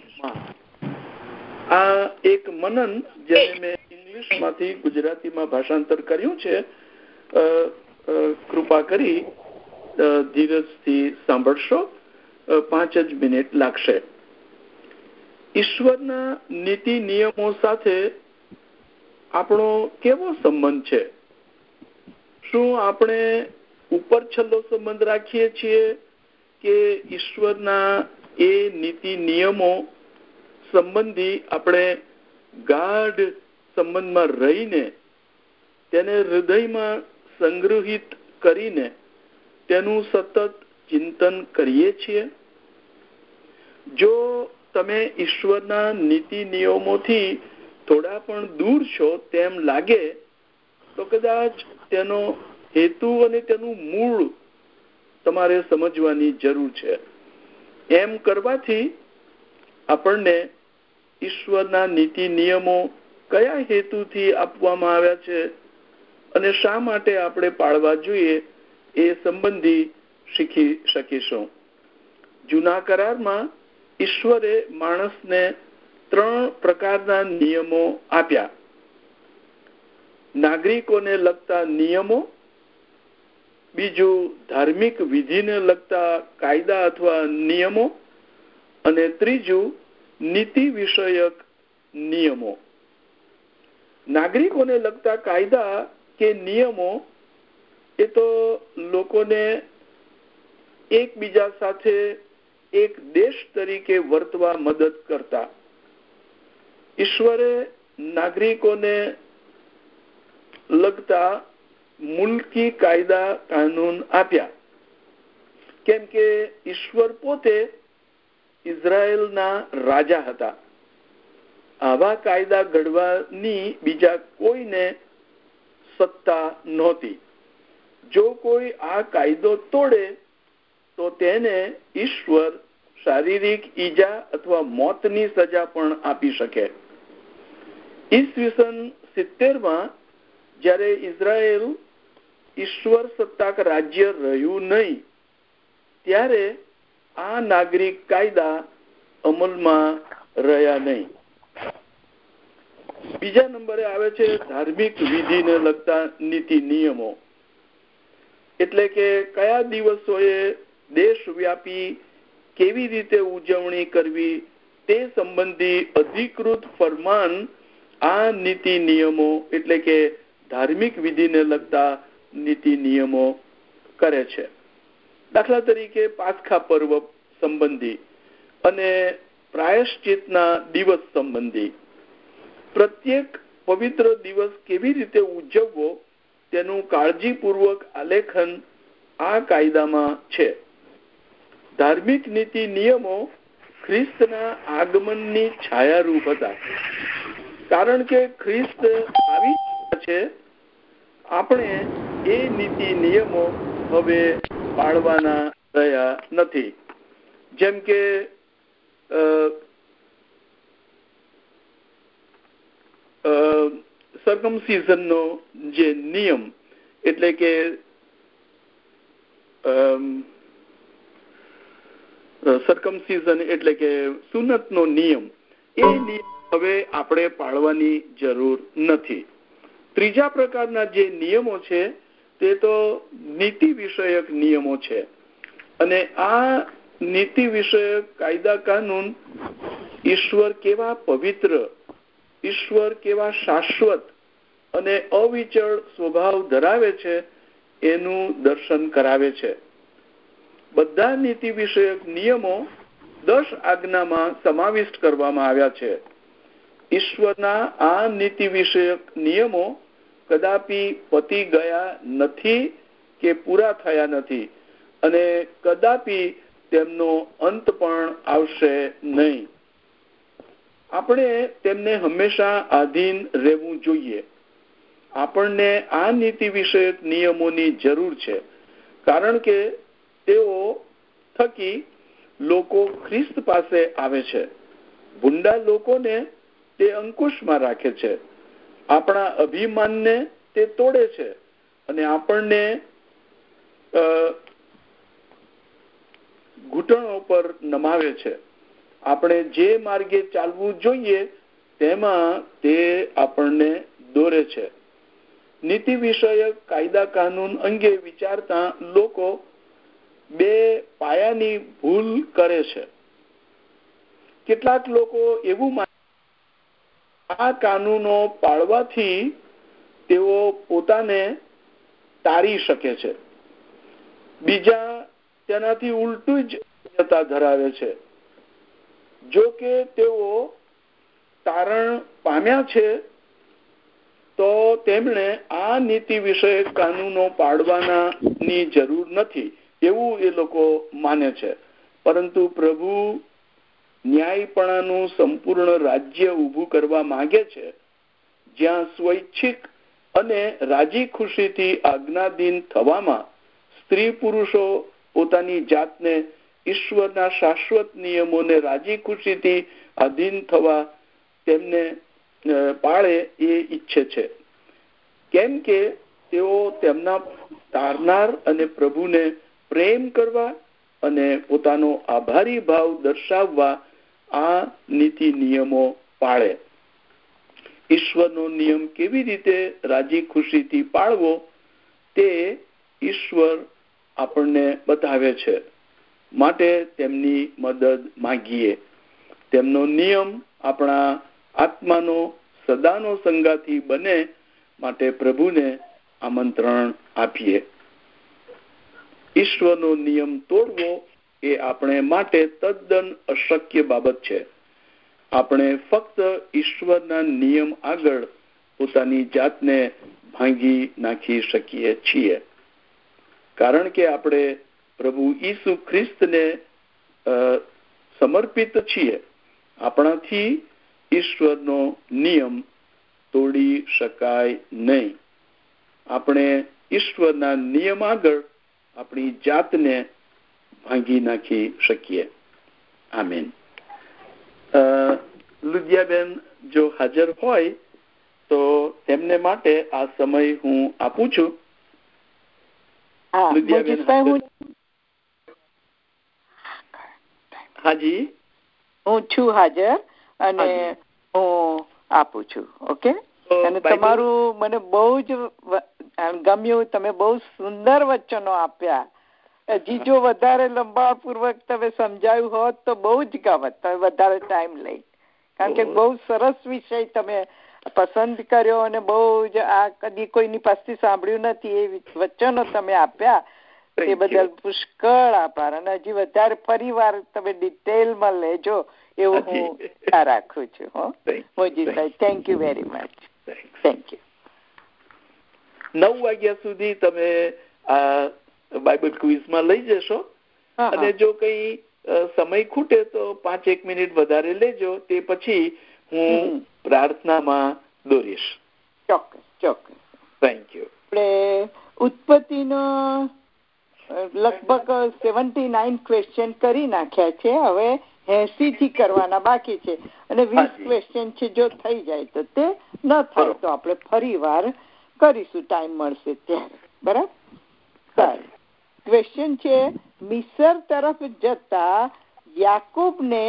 A: આ એક મનન જેને મેં ઇંગ્લિશમાંથી ગુજરાતીમાં ભાષાંતર કર્યું છે. કૃપા કરી ધીરજથી સાંભળશો. 5 જ મિનિટ લાગશે. ઈશ્વરના નીતિ નિયમો સાથે આપણો કેવો સંબંધ છે? શું આપણે ઉપર છલ્લો સંબંધ રાખીએ છીએ કે ઈશ્વરના એ નીતિ નિયમો સંબંધી આપણે ગાઢ સંબંધમાં રહીને તેને હૃદયમાં સંગ્રહિત કરીને તેનું સતત ચિંતન કરીએ છીએ? જો તમે ઈશ્વરના નીતિ નિયમોથી થોડા પણ દૂર છો તેમ લાગે તો કદાચ તેનો હેતુ અને તેનું મૂળ તમારે સમજવાની જરૂર છે. એમ કરવાથી આપણને ઈશ્વરના નીતિ નિયમો કયા હેતુથી આપવામાં આવ્યા છે અને શા માટે આપણે પાળવા જોઈએ એ સંબંધી શીખી શકીશું. જૂના કરારમાં ઈશ્વરે માણસને 3 પ્રકારના નિયમો આપ્યા: નાગરિકોને લગતા નિયમો, બીજું ધાર્મિક વિધિને લગતા કાયદા અથવા નિયમો, અને ત્રીજું નીતિ વિષયક નિયમો. નાગરિકોને લગતા કાયદા કે નિયમો એ તો લોકોને એકબીજા સાથે એક દેશ તરીકે વર્તવા મદદ કરતા. ઈશ્વરે નાગરિકોને લગતા મુલ્કી કાયદા કાનૂન આપ્યા, કેમ કે ઈશ્વર પોતે ઇઝરાયેલના રાજા હતા. આવા કાયદા ઘડવાની બીજા કોઈને સત્તા નહોતી. જો કોઈ આ કાયદો તોડે તો તેને ઈશ્વર શારીરિક ઈજા અથવા મોતની સજા પણ આપી શકે. ઈસવીસન 70 જ્યારે ઇઝરાયેલ ઈશ્વર સત્તાક રાજ્ય રહ્યું નહીં ત્યારે આ નાગરિક કાયદા અમલમાં રહ્યા નહીં. બીજા નંબરે આવે છે ધાર્મિક વિધિને લગતા નીતિ નિયમો. એટલે કે કયા દિવસોએ દેશવ્યાપી કેવી રીતે ઉજવણી કરવી તે સંબંધી અધિકૃત ફરમાન આ નીતિ નિયમો એટલે કે ધાર્મિક વિધિને લગતા નીતિ નિયમો કરે છે. દાખલા તરીકે પાસ્ખા પર્વ સંબંધી અને પ્રાયશ્ચિતના દિવસ સંબંધી પ્રત્યેક પવિત્ર દિવસ કેવી રીતે ઉજવવો તેનું કાળજીપૂર્વક આલેખન આ કાયદામાં છે. ધાર્મિક નીતિ નિયમો ખ્રિસ્તના આગમનની છાયારૂપ હતા. કારણ કે ખ્રિસ્ત આવી છે, આપણે એ નીતિ નિયમો હવે પાળવાના રહ્યા નથી. જેમ કે સર્કમસીઝનનો જે નિયમ એટલે કે સર્કમસીઝન એટલે કે સુન્નતનો નિયમ, એ નિયમ હવે આપણે પાળવાની જરૂર નથી. ત્રીજા પ્રકારના જે નિયમો છે તે તો નીતિ વિષયક નિયમો છે. અને આ નીતિ વિષયક કાયદા કાનૂન ઈશ્વર કેવા પવિત્ર, ઈશ્વર કેવા શાશ્વત અને અવિચળ સ્વભાવ ધરાવે છે એનું દર્શન કરાવે છે. બધા નીતિ વિષયક નિયમો 10 આજ્ઞામાં સમાવિષ્ટ કરવામાં આવ્યા છે. ઈશ્વરના આ નીતિ વિષયક નિયમો કદાપી પતી ગયા નથી કે પૂરા થયા નથી, અને કદાપી તેમનો અંત પણ આવશે નહીં. આપણે તેમને હંમેશા આધીન રહેવું જોઈએ. આપણને આ નીતિ વિષયક નિયમોની જરૂર છે, કારણ કે તેઓ થકી લોકો ખ્રિસ્ત પાસે આવે છે. ભૂંડા લોકોને તે અંકુશમાં રાખે છે, આપણા અભિમાનને તે તોડે છે અને આપણને ઘૂંટણો પર નમાવે છે. આપણે જે માર્ગે ચાલવું જોઈએ તેમાં તે આપણને દોરે છે. નીતિ વિષયક કાયદા કાનૂન અંગે વિચારતા લોકો 2 પાયાની ભૂલ કરે છે. કેટલાક લોકો એવું માને આ કાનૂનો પાળવાથી તેઓ પોતાને તારી શકે છે. બીજા તેનાથી ઉલટું જ માન્યતા ધરાવે છે. જો કે તેઓ તારણ પામ્યા છે તો તેમણે આ નીતિ વિષયક કાનૂનો પાડવાની જરૂર નથી એવું એ લોકો માને છે. પરંતુ પ્રભુ ન્યાયપણાનું સંપૂર્ણ રાજ્ય ઊભું કરવા માંગે છે, જ્યાં સ્વૈચ્છિક અને રાજી ખુશીથી આજ્ઞાધીન થવામાં સ્ત્રી પુરુષો પોતાની જાતને ઈશ્વરના શાશ્વત નિયમોને રાજી ખુશીથી અધીન થવા તેમને પાળે એ ઈચ્છે છે, કેમ કે તેઓ તેમના તારનાર અને પ્રભુને પ્રેમ કરવા અને પોતાનો આભારી ભાવ દર્શાવવા આ નીતિ નિયમો પાળે. ઈશ્વરનો નિયમ કેવી રીતે રાજી ખુશીથી પાળવો તે ઈશ્વર આપણને બતાવે છે. માટે તેમની મદદ માંગીએ. તેમનો નિયમ આપણા આત્માનો સદાનો સંગાથી બને માટે પ્રભુને આમંત્રણ આપીએ. ઈશ્વરનો નિયમ તોડવો એ આપણે માટે તદ્દન અશક્ય બાબત છે. આપણે ફક્ત ઈશ્વરના નિયમ આગળ પોતાની જાતને ભાંગી નાખી શકીએ છીએ, કારણ કે આપણે પ્રભુ ઈસુ ખ્રિસ્તને સમર્પિત છીએ. આપણાથી ઈશ્વરનો નિયમ તોડી શકાય નહીં. આપણે ઈશ્વરના નિયમ આગળ આપણી જાતને ભાંગી નાખી શકીએ. આમીન. લુદિયાબેન જો હાજર હોય તો તેમને માટે આ સમય હું આપું છું. હાજી,
I: હું છું હાજર અને હું આપું છું. ઓકે. અને તમારું મને બહુ જ ગમ્યું. તમે બહુ સુંદર વચનો આપ્યા. હજી જો વધારે લંબાપૂર્વક તમે સમજાવ્યું હોત તો બહુ જ ગમત. તમે વધારે ટાઈમ લઈ, કારણ કે બહુ સરસ વિષય તમે પસંદ કર્યો અને બહુ જ આ કદી કોઈની પાસેથી સાંભળ્યું નથી એ વચનો તમે આપ્યા. તે બદલ પુષ્કળ આભાર. અને હજી વધારે ફરી વાર તમે ડિટેલમાં લેજો એવું હું ઈચ્છા રાખું છું. મોજીભાઈ, thank you very much. Thank you.
A: 9 વાગ્યા સુધી તમે આ બાઇબલ ક્વિઝમાં લઈ જશો, અને જો કઈ સમય ખૂટે તો 5-1 મિનિટ વધારે લેજો. તે પછી હું પ્રાર્થનામાં દોરીશ.
I: ચોક્કસ ચોક્કસ.
A: Thank you.
I: આપણે ઉત્પત્તિનો લગભગ 79 ક્વેશ્ચન કરી નાખ્યા છે. હવે 80 થી કરવાના બાકી છે અને 20 ક્વેશ્ચન છે. જો થઈ જાય તો તે, ન થાય તો આપણે ફરી વાર કરીશું, ટાઈમ મળશે ત્યારે. બરાબર. સારું. ક્વેશ્ચન છે, મિસર તરફ જતા યાકૂબને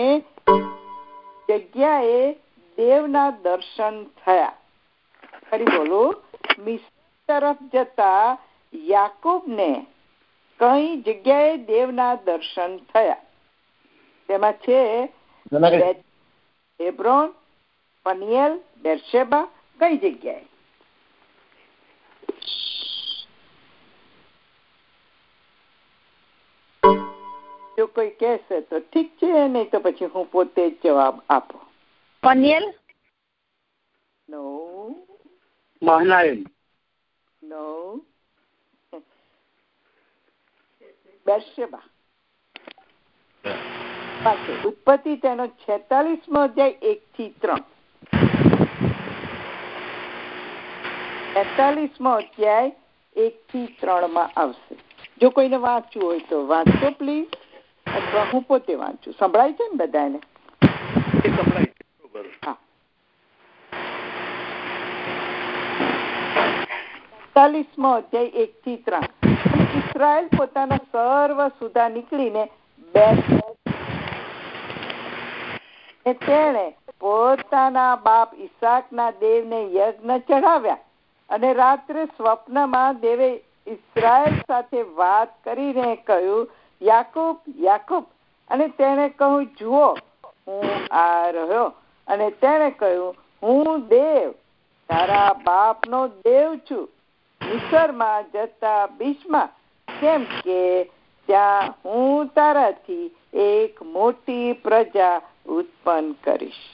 I: જગ્યાએ દેવના દર્શન થયા. ફરી બોલું. મિસર તરફ જતા યાકૂબને કઈ જગ્યાએ દેવના દર્શન થયા? તેમાં છે હેબ્રોન, પનિયેલ, બેરશેબા. કઈ જગ્યાએ? જો કોઈ કહેશે તો ઠીક છે, નહીં તો પછી હું પોતે જ જવાબ આપો.
H: પનિયેલ?
I: નો.
C: મહાનાયમ?
I: નો. બેરશેબા. ઉત્પત્તિ તેનો 46મો અધ્યાય 1 થી 3. 46મો અધ્યાય 1 થી 3 માં આવશે. જો કોઈને વાંચવું હોય તો વાંચો પ્લીઝ, અથવા હું પોતે વાંચું. સંભળાય છે ને બધાને? હા. 46મો અધ્યાય 1 થી 3. ઇસ્રાએલ પોતાના સર્વ સુધા નીકળીને તેણે પોતાના બાપ ઈસાકના દેવને યજ્ઞ ચઢાવ્યા. અને રાત્રે સ્વપ્નમાં દેવે ઇસ્રાએલ સાથે વાત કરીને કહ્યું, યાકૂબ, યાકૂબ. અને તેણે કહ્યું, જુઓ હું આ રહ્યો. અને તેણે કહ્યું, હું દેવ તારા બાપનો દેવ છું, મિસરમાં જતા બીચમાં, કેમ કે ત્યાં હું તારાથી એક મોટી પ્રજા ઉત્પન્ન કરીશ.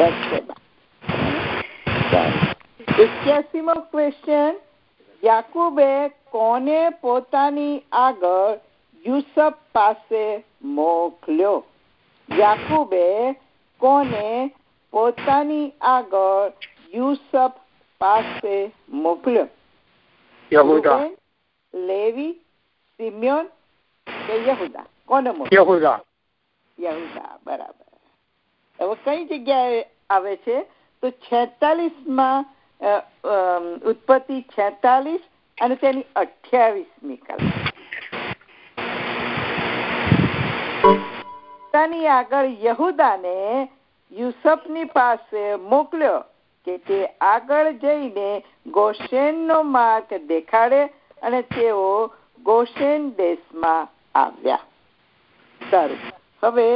I: 81મો ક્વેશ્ચન. યાકૂબે કોને પોતાની આગળ યુસફ પાસે મોકલ્યો? યાકૂબે કોને પોતાની આગળ યુસફ પાસે મોકલ્યો? યહૂદા, લેવી, સિમ્યોન કે યહૂદા? કોને મોકલ્યો? યહૂદા. યહૂદા, બરાબર. હવે કઈ જગ્યાએ આવે છે? તો 46માં ઉત્પત્તિ 46 અને તેની 28મી કલમ. પોતાની આગળ યહૂદાને યુસફની પાસે મોકલ્યો કે તે આગળ જઈને ગોશેનનો માર્ગ દેખાડે, અને તેઓ ગોશેન દેશમાં આવ્યા. સારું. હવે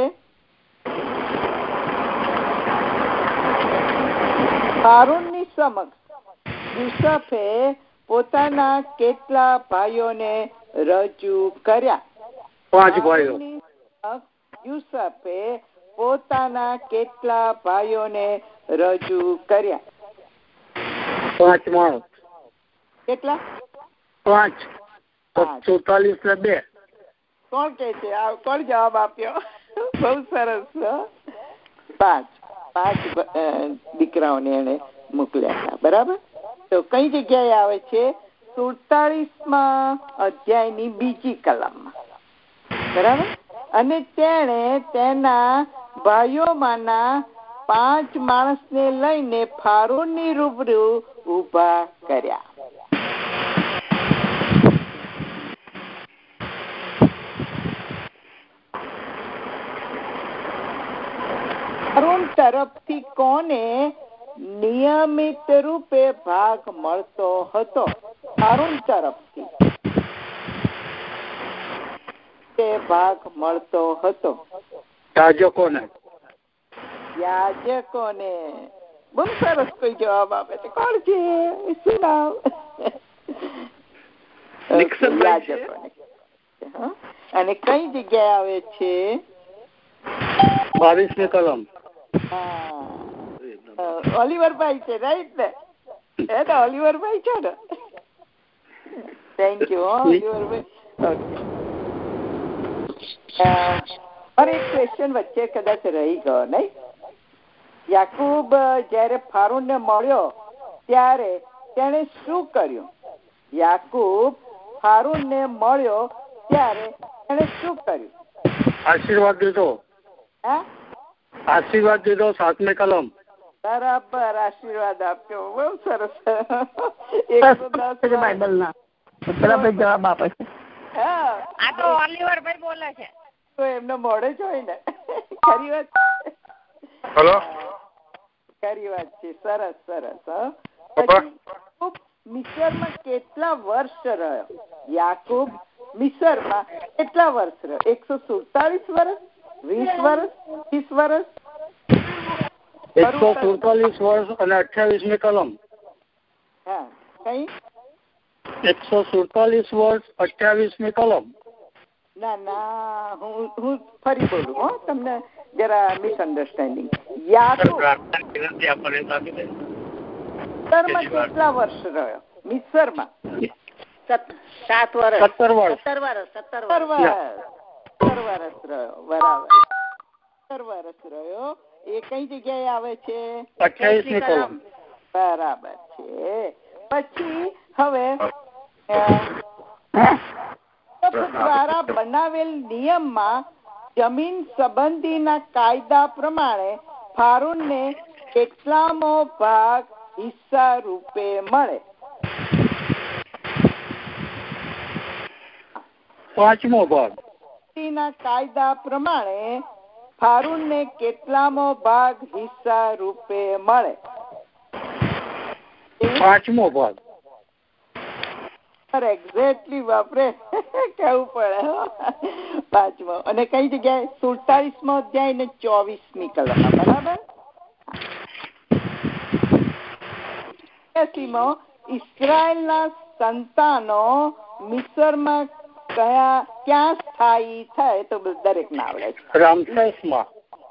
I: હારૂનની સમક્ષ યુસફે પોતાના કેટલા ભાઈઓને રજૂ કર્યા? 5 ભાઈઓ. યુસફે પોતાના કેટલા ભાઈઓને રજૂ કર્યા? 5 માણસ. કેટલા? 5. 44 ને 2. કોણ કે છે? કોણ જવાબ આપ્યો? બહુ સરસ. 5 દીકરાઓને એને મોકલ્યા હતા. બરાબર. તો કઈ જગ્યાએ આવે છે? 47મા અધ્યાયની 2જી કલમમાં. બરાબર. અને તેણે તેના ભાઈઓમાંના 5 માણસને લઈને ફારૂનની રૂબરૂ ઉભા કર્યા. ફારૂન તરફથી કોને નિયમિત રૂપે ભાગ મળતો હતો? ફારૂન તરફથી તે ભાગ મળતો હતો. યાજકોને. યાજકોને. બહુ સરસ. કોઈ જવાબ આપે તો કોણ છે? શું નામ? યાજકોને. અને કઈ જગ્યાએ આવે છે? 22મી કલમ. ઓલિવરભાઈ છે, રાઈટ ને? એ તો ઓલિવરભાઈ છે ને? થેન્ક યુ ઓલિવરભાઈ. મારે એક ક્વેશ્ચન વચ્ચે કદાચ રહી ગયો, નહીં? યાકૂબ જયારે ફારૂનને મળ્યો ત્યારે તેને શું કર્યું? યાકૂબ ફારૂનને મળ્યો ત્યારે તેને શું કર્યું? આશીર્વાદ દીધો. આશીર્વાદ દીધો. 7મી કલમ. બરાબર. આશીર્વાદ આપ્યો. બહુ સરસ. 110 બાઇબલના બરાબર જવાબ આપે છે. આ તો ઓલિવરભાઈ બોલે છે. તો એમને મોડે જ હોય ને. ખરી વાત. હેલો. ખરી વાત છે. સરસ સરસ. મિસરમાં કેટલા વર્ષ રહ્યો? યાકૂબ મિસરમાં કેટલા વર્ષ રહ્યો? 147 વર્ષ, 20 વર્ષ, 30 વર્ષ?
C: 147 વર્ષ અને 28મી કલમ.
I: હા, કઈ
C: 147 વર્ષ 28મી કલમ.
I: ના, હું ફરી બોલું હો, તમને જરા મિસઅન્ડરસ્ટેન્ડિંગ. યાકૂબ મિસરમાં કેટલા વર્ષ રહ્યો? મિસરમાં
B: 7 વર્ષ.
C: 17 વર્ષ.
I: 17 વર્ષ રહ્યો. બરાબર, 17 વર્ષ રહ્યો. એ કઈ જગ્યાએ આવે છે?
C: 28મી કલમ.
I: બરાબર છે. પછી હવે દ્વારા બનાવેલ નિયમમાં જમીન સંબંધીના કાયદા પ્રમાણે ફારૂનને કેટલામો ભાગ હિસ્સા રૂપે મળે?
C: 5મો ભાગ.
I: કાયદા પ્રમાણે ફારૂનને કેટલામો ભાગ હિસ્સા રૂપે મળે?
C: 5મો ભાગ.
I: એક્ઝેક્ટલી બાપરે કેવું પડે. 5મો. અને કઈ જગ્યાએ? 47મો અધ્યાય ને 24મી કલમ. બરાબર. ઇસ્રાયેલના સંતાનો મિસરમાં ક્યાં સ્થાયી થાય? તો દરેક ના આવડે છે.
C: રામસેસમાં.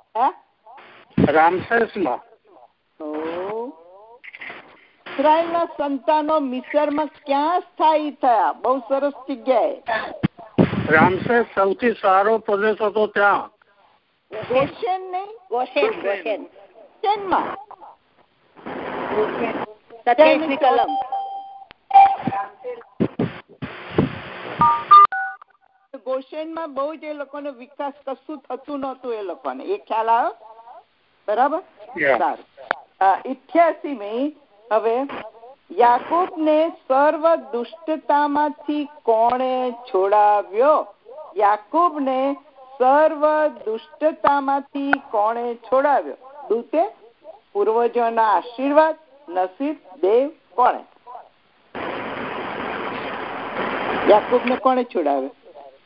I: ઇસ્રાયેલના સંતાનો મિસરમાં ક્યાં સ્થાયી થયા? બહુ સરસ જગ્યાએ.
C: રામસેસ સૌથી સારો પ્રદેશ હતો ત્યાં.
I: ગોશેન નહીં? ગોશેનમાં 27મી કલમ. ગોશેનમાં બહુ જ એ લોકોનો વિકાસ કશું થતું નતું. એ લોકોને એ ખ્યાલ આવ્યો? બરાબર. સારું. 88મી. હવે યાકૂબને સર્વ દુષ્ટતામાંથી કોણે છોડાવ્યો? યાકૂબને સર્વ દુષ્ટતામાંથી કોણે છોડાવ્યો? દૂતે, પૂર્વજોના આશીર્વાદ, નસીબ, દેવ? કોણે? યાકૂબને કોણે છોડાવ્યો?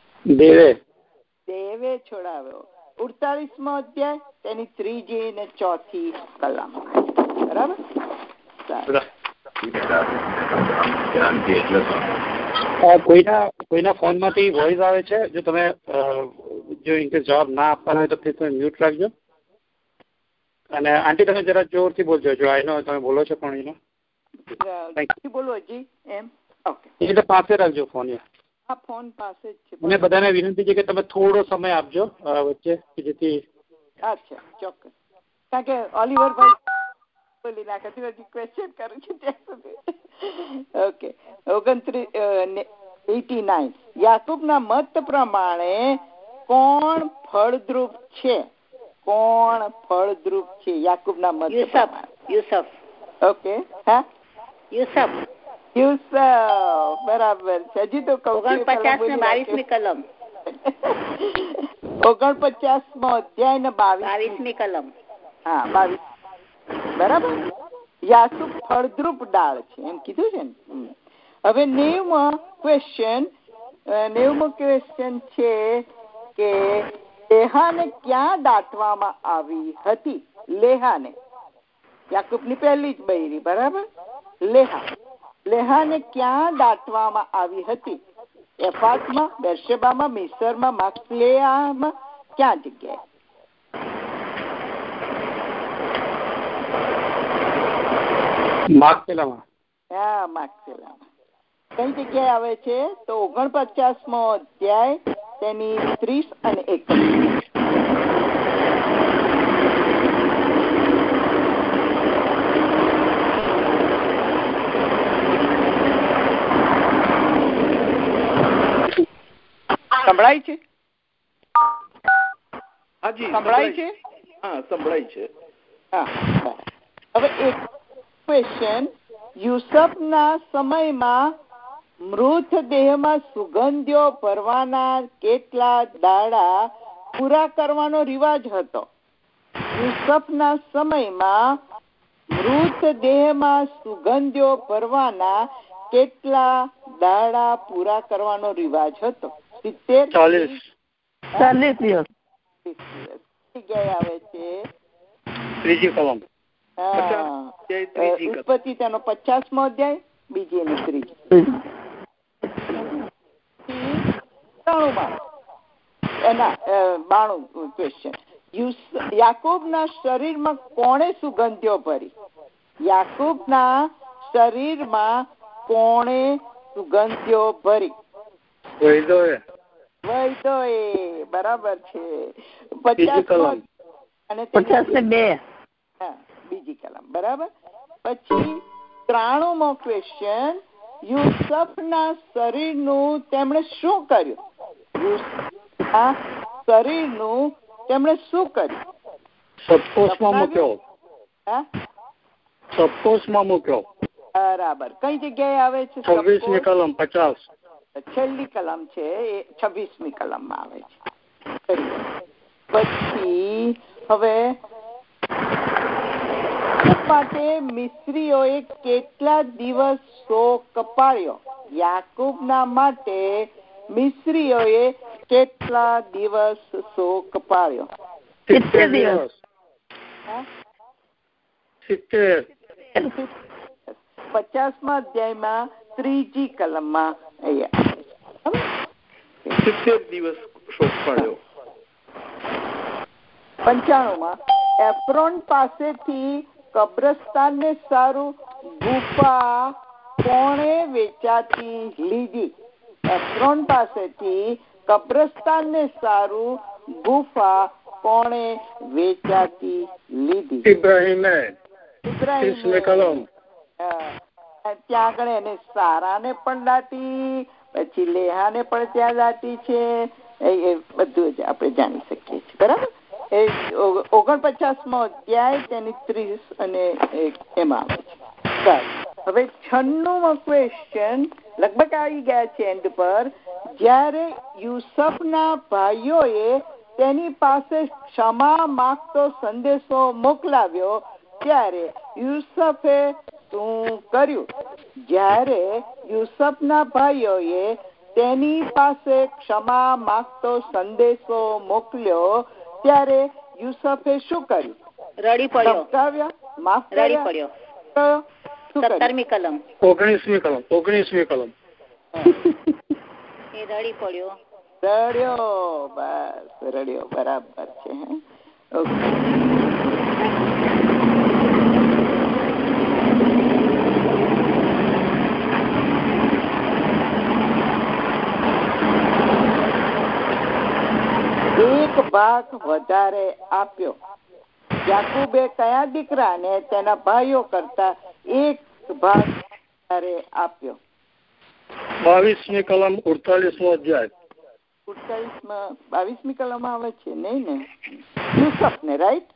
I: દેવે છોડાવ્યો. 48મો અધ્યાય તેની 3જી ને 4થી કલમ. બરાબર.
G: કોઈના ફોન માંથી વોઇસ આવે છે. જો તમે જવાબ ના આપવાનો હોય તો પ્લીઝ તમે મ્યુટ રાખજો. અને આંટી તમે જરા જોરથી બોલજો. જો આનો તમે બોલો છો પણ એનો
I: બોલો હજી એમ. ઓકે,
G: એટલે પાસે રાખજો ફોન.
I: ફોન પાસે જ છે.
G: મને બધાને વિનંતી છે કે તમે થોડો સમય આપજો વચ્ચે, જેથી.
I: અચ્છા, ચોક્કસ. કારણ કે ઓલિવરભાઈ બોલી નાખે છે, ક્વેશ્ચન કરું છું ત્યાં સુધી. ઓકે. 89. યાકૂબના મત પ્રમાણે કોણ ફળદ્રુપ છે? કોણ ફળદ્રુપ છે યાકૂબના મત? યુસુફ. ઓકે. હા, યુસુફ. બરાબર છે. હજી તો 49 ને 22મી કલમ. 49મો અધ્યાય ને 22મી કલમ. હા, 22. બરાબર. યાકૂબ ફળદ્રુપ ડાળ છે એમ કીધું છે ને. હવે 90મો ક્વેશ્ચન છે કે લેહાને ક્યાં દાટવામાં આવી હતી? લેહાને, યાકૂબની પહેલી જ બૈરી. બરાબર. લેહાને ક્યાં દાટવામાં આવી હતી? એફાતમાં, બેરશેબામાં, મિસરમાં, માકપેલામાં? ક્યાં જગ્યાએ?
G: માકપેલામાં.
I: હા, માકપેલામાં. કઈ જગ્યાએ આવે છે? તો 49મો અધ્યાય તેની 30 અને 31. સંભળાય છે?
A: હાજી,
I: સંભળાય છે?
A: હા, સંભળાય છે.
I: હા. હવે એક ક્વેશ્ચન. યુસુફના સમયમાં મૃતદેહમાં સુગંધીઓ ભરવાના કેટલા દાડા પૂરા કરવાનો રિવાજ હતો? યુસુફના સમયમાં મૃતદેહમાં સુગંધીઓ ભરવાના કેટલા દાડા પૂરા કરવાનો રિવાજ હતો.
H: 40 દિવસ
I: જગ્યાએ આવે છે
C: ત્રીજી કલમ.
I: ઉત્પત્તિ તેનો 50મો અધ્યાય, બીજી અને ત્રીજી. 92 ક્વેશ્ચન. યાકૂબના શરીરમાં કોણે સુગંધીઓ ભરી? યાકૂબના શરીરમાં કોણે સુગંધીઓ ભરી?
C: વૈદોએ.
I: બરાબર છે.
H: 50 અને 2
I: બીજી કલમ. બરાબર. પછી 93મો ક્વેશ્ચન. યુસુફના શરીરનું તેમણે શું કર્યું? યુસુફના શરીરનું તેમણે શું કર્યું?
C: સબકોશમાં મૂક્યો. સબકોશમાં મૂક્યો.
I: બરાબર. કઈ જગ્યાએ આવે છે?
C: 26મી કલમ 50.
I: છેલ્લી કલમ છે એ 26મી કલમમાં આવે છે. પછી હવે માટે મિસ્રીઓએ કેટલા દિવસ શોક પાળ્યો? યાકૂબના માટે મિસ્રીઓએ કેટલા દિવસ શોક પાળ્યો?
H: 70 દિવસ.
I: 50મા અધ્યાયમાં ત્રીજી કલમમાં
A: 70 દિવસ શોક પાળ્યો.
I: 95માં એફ્રોન પાસેથી કબ્રસ્તાનને સારું ગુફા કોણે વેચાતી લીધી? એફ્રોન પાસેથી કબ્રસ્તાનને સારું ગુફા કોણે વેચાતી લીધી?
C: ઇબ્રાહીમે.
I: ત્યાં આગળ એને સારાને પણ દાટી, પછી લેહાને પણ ત્યાં દાટી છે. એ બધું જ આપણે જાણી શકીએ છીએ. બરાબર. એ 49મો અધ્યાય તેની 30 અને એમાં આવે છે. હવે 96મો ક્વેશ્ચન લગભગ આવી ગયા છે એન્ડ પર. જ્યારે યુસુફના ભાઈઓએ તેની પાસે ક્ષમા માંગતો સંદેશો મોકલાવ્યો ત્યારે યુસુફે શું કર્યું? જ્યારે યુસુફના ભાઈઓએ તેની પાસે ક્ષમા માંગતો સંદેશો મોકલ્યો ત્યારે યુસુફે શું કર્યું?
B: રડી પડ્યો.
I: માફ
B: રડી પડ્યો. 17મી કલમ.
C: 19મી કલમ.
B: એ રડી પડ્યો.
I: રડ્યો. બસ રડ્યો. બરાબર છે. ઓકે. એક ભાગ વધારે આપ્યો. યાકૂબે કયા દીકરાને તેના ભાઈઓ કરતા એક ભાગ વધારે આપ્યો?
C: 22મી કલમ 48મો અધ્યાય.
I: 22મી કલમ આવે છે નહીં ને? યુસુફ ને, રાઈટ?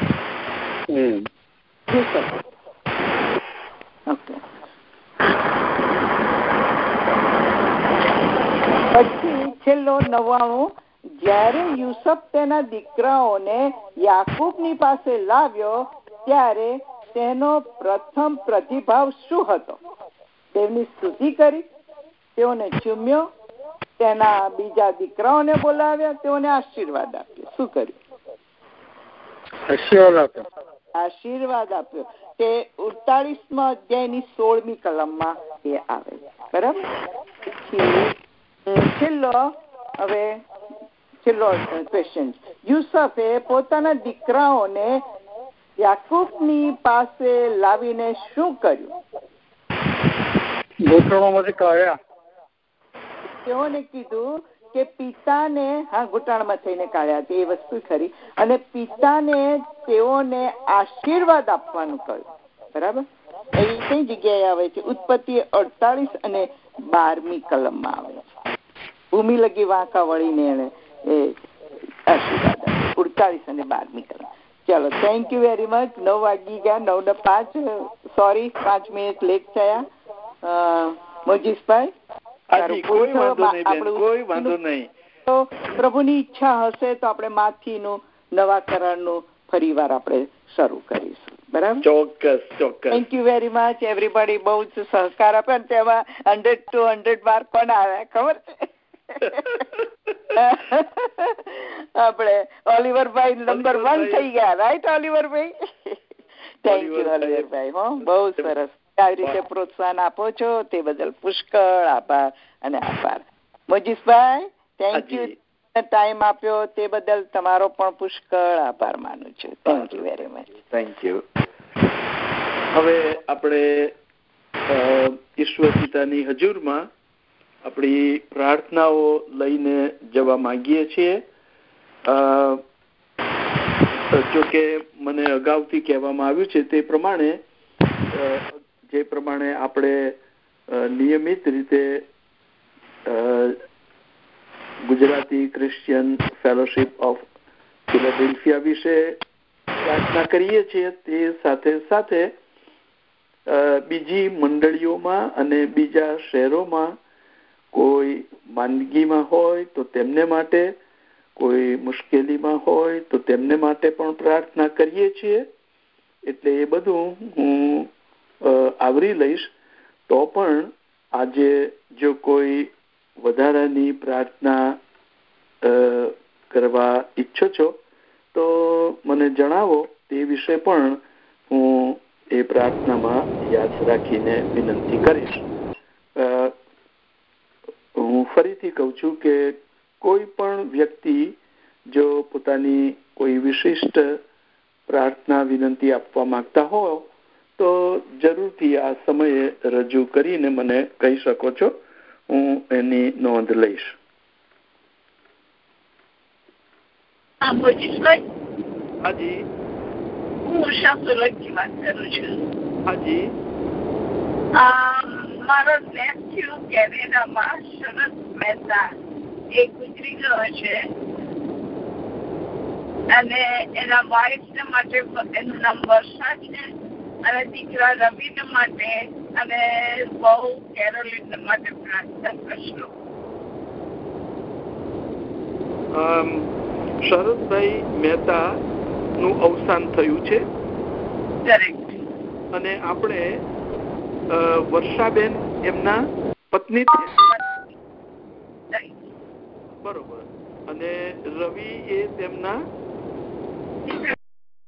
I: યુસુફ. ઓકે. પછી છેલ્લો 99. જ્યારે યુસુફ તેના દીકરાઓને યાકૂબની પાસે લાવ્યો ત્યારે તેનો પ્રથમ પ્રતિભાવ શું હતો? તેમની સ્તુતિ કરી, તેઓને ચૂમ્યો, તેના બીજા દીકરાઓને બોલાવ્યા, તેઓને આશીર્વાદ આપ્યો. શું કર્યું? આશીર્વાદ આપ્યો. તે 48મા અધ્યાયની 16મી કલમમાં એ આવે. બરાબર. પછી છેલ્લો ક્વેશ્ચન. યુસુફે પોતાના દીકરાઓને યાકૂબની પાસે લાવીને શું કર્યું?
C: ઘૂંટણોમાંથી કાઢ્યા.
I: તેઓને કીધું કે પિતાને, ઘૂંટણમાં થઈને કાઢ્યા એ વસ્તુ ખરી, અને પિતાને તેઓને આશીર્વાદ આપવાનું કહ્યું. બરાબર. એ કઈ જગ્યાએ આવે છે? ઉત્પત્તિ 48 અને 12મી કલમમાં આવે છે. ભૂમિ લગી વાંકા વળીને એને આશીર્વાદ 48 અને 12મી કલમ. ચાલો, થેન્ક યુ વેરી મચ. 9 વાગી ગયા. 9 ને 5. સોરી, 5 મિનિટ લેટ થયા. મોજીસભાઈ, પ્રભુની ઈચ્છા હશે તો આપણે માથીનું નવા કરારનું ફરી વાર આપણે શરૂ કરીશું. બરાબર?
A: ચોક્કસ ચોક્કસ.
I: Thank you very much everybody. બહુ જ સહકાર આપે ને તેમાં 100 to 100 માર્ક પણ આવ્યા, ખબર છે? આપણે ઓલિવરભાઈ નંબર 1 થઈ ગયા, રાઈટ ઓલિવરભાઈ? થેન્ક યુ ઓલિવરભાઈ. બહુ સરસ. આવી રીતે પ્રોત્સાહન આપો છો તે બદલ પુષ્કળ આભાર અને આભાર. મોજીસભાઈ, થેન્ક યુ. ટાઈમ આપ્યો તે બદલ તમારો પણ પુષ્કળ આભાર માનું છું. Thank you very much.
A: Thank you. હવે આપણે ઈશ્વર પિતાની હજુરમાં આપણી પ્રાર્થનાઓ લઈને જવા માંગીએ છીએ. જોકે મને અગાઉથી કહેવામાં આવ્યું છે તે પ્રમાણે જે પ્રમાણે આપણે નિયમિત રીતે Gujarati Christian fellowship of Philadelphia વિશે પ્રાર્થના કરીએ છીએ, તે સાથે સાથે બીજી મંડળીઓમાં અને બીજા શહેરોમાં કોઈ માંદગીમાં હોય તો તેમને માટે, કોઈ મુશ્કેલીમાં હોય તો તેમને માટે પણ પ્રાર્થના કરીએ છીએ. એટલે એ બધું હું આવરી લઈશ. તો પણ આજે જો કોઈ વધારાની પ્રાર્થના કરવા ઈચ્છો છો તો મને જણાવો. તે વિશે પણ હું એ પ્રાર્થનામાં યાદ રાખીને વિનંતી કરીશ. હું ફરીથી કહું છું કે કોઈ પણ વ્યક્તિ જો પોતાની કોઈ વિશિષ્ટ પ્રાર્થના વિનંતી આપવા માંગતા હોય તો જરૂરથી આ સમયે રજૂ કરીને મને કહી શકો છો. હું એની નોંધ લઈશ. હાજી,
H: હું ઉષા સોલંકી વાત કરું છું.
A: હાજી.
H: મારો નેફ્યુ કેનેડામાં શરદ મહેતા એ ગુજરી ગયો છે અને એના વાઇફ માટે એનું નામ વર્ષા છે અને દીકરા રવિને માટે અને બહુ કેરોલિન માટે પ્રાર્થના કરશો.
A: શરદભાઈ મહેતા નું અવસાન થયું છે. અને આપણે વર્ષાબેન એમના પત્ની છે, બરોબર. અને રવિ એ તેમના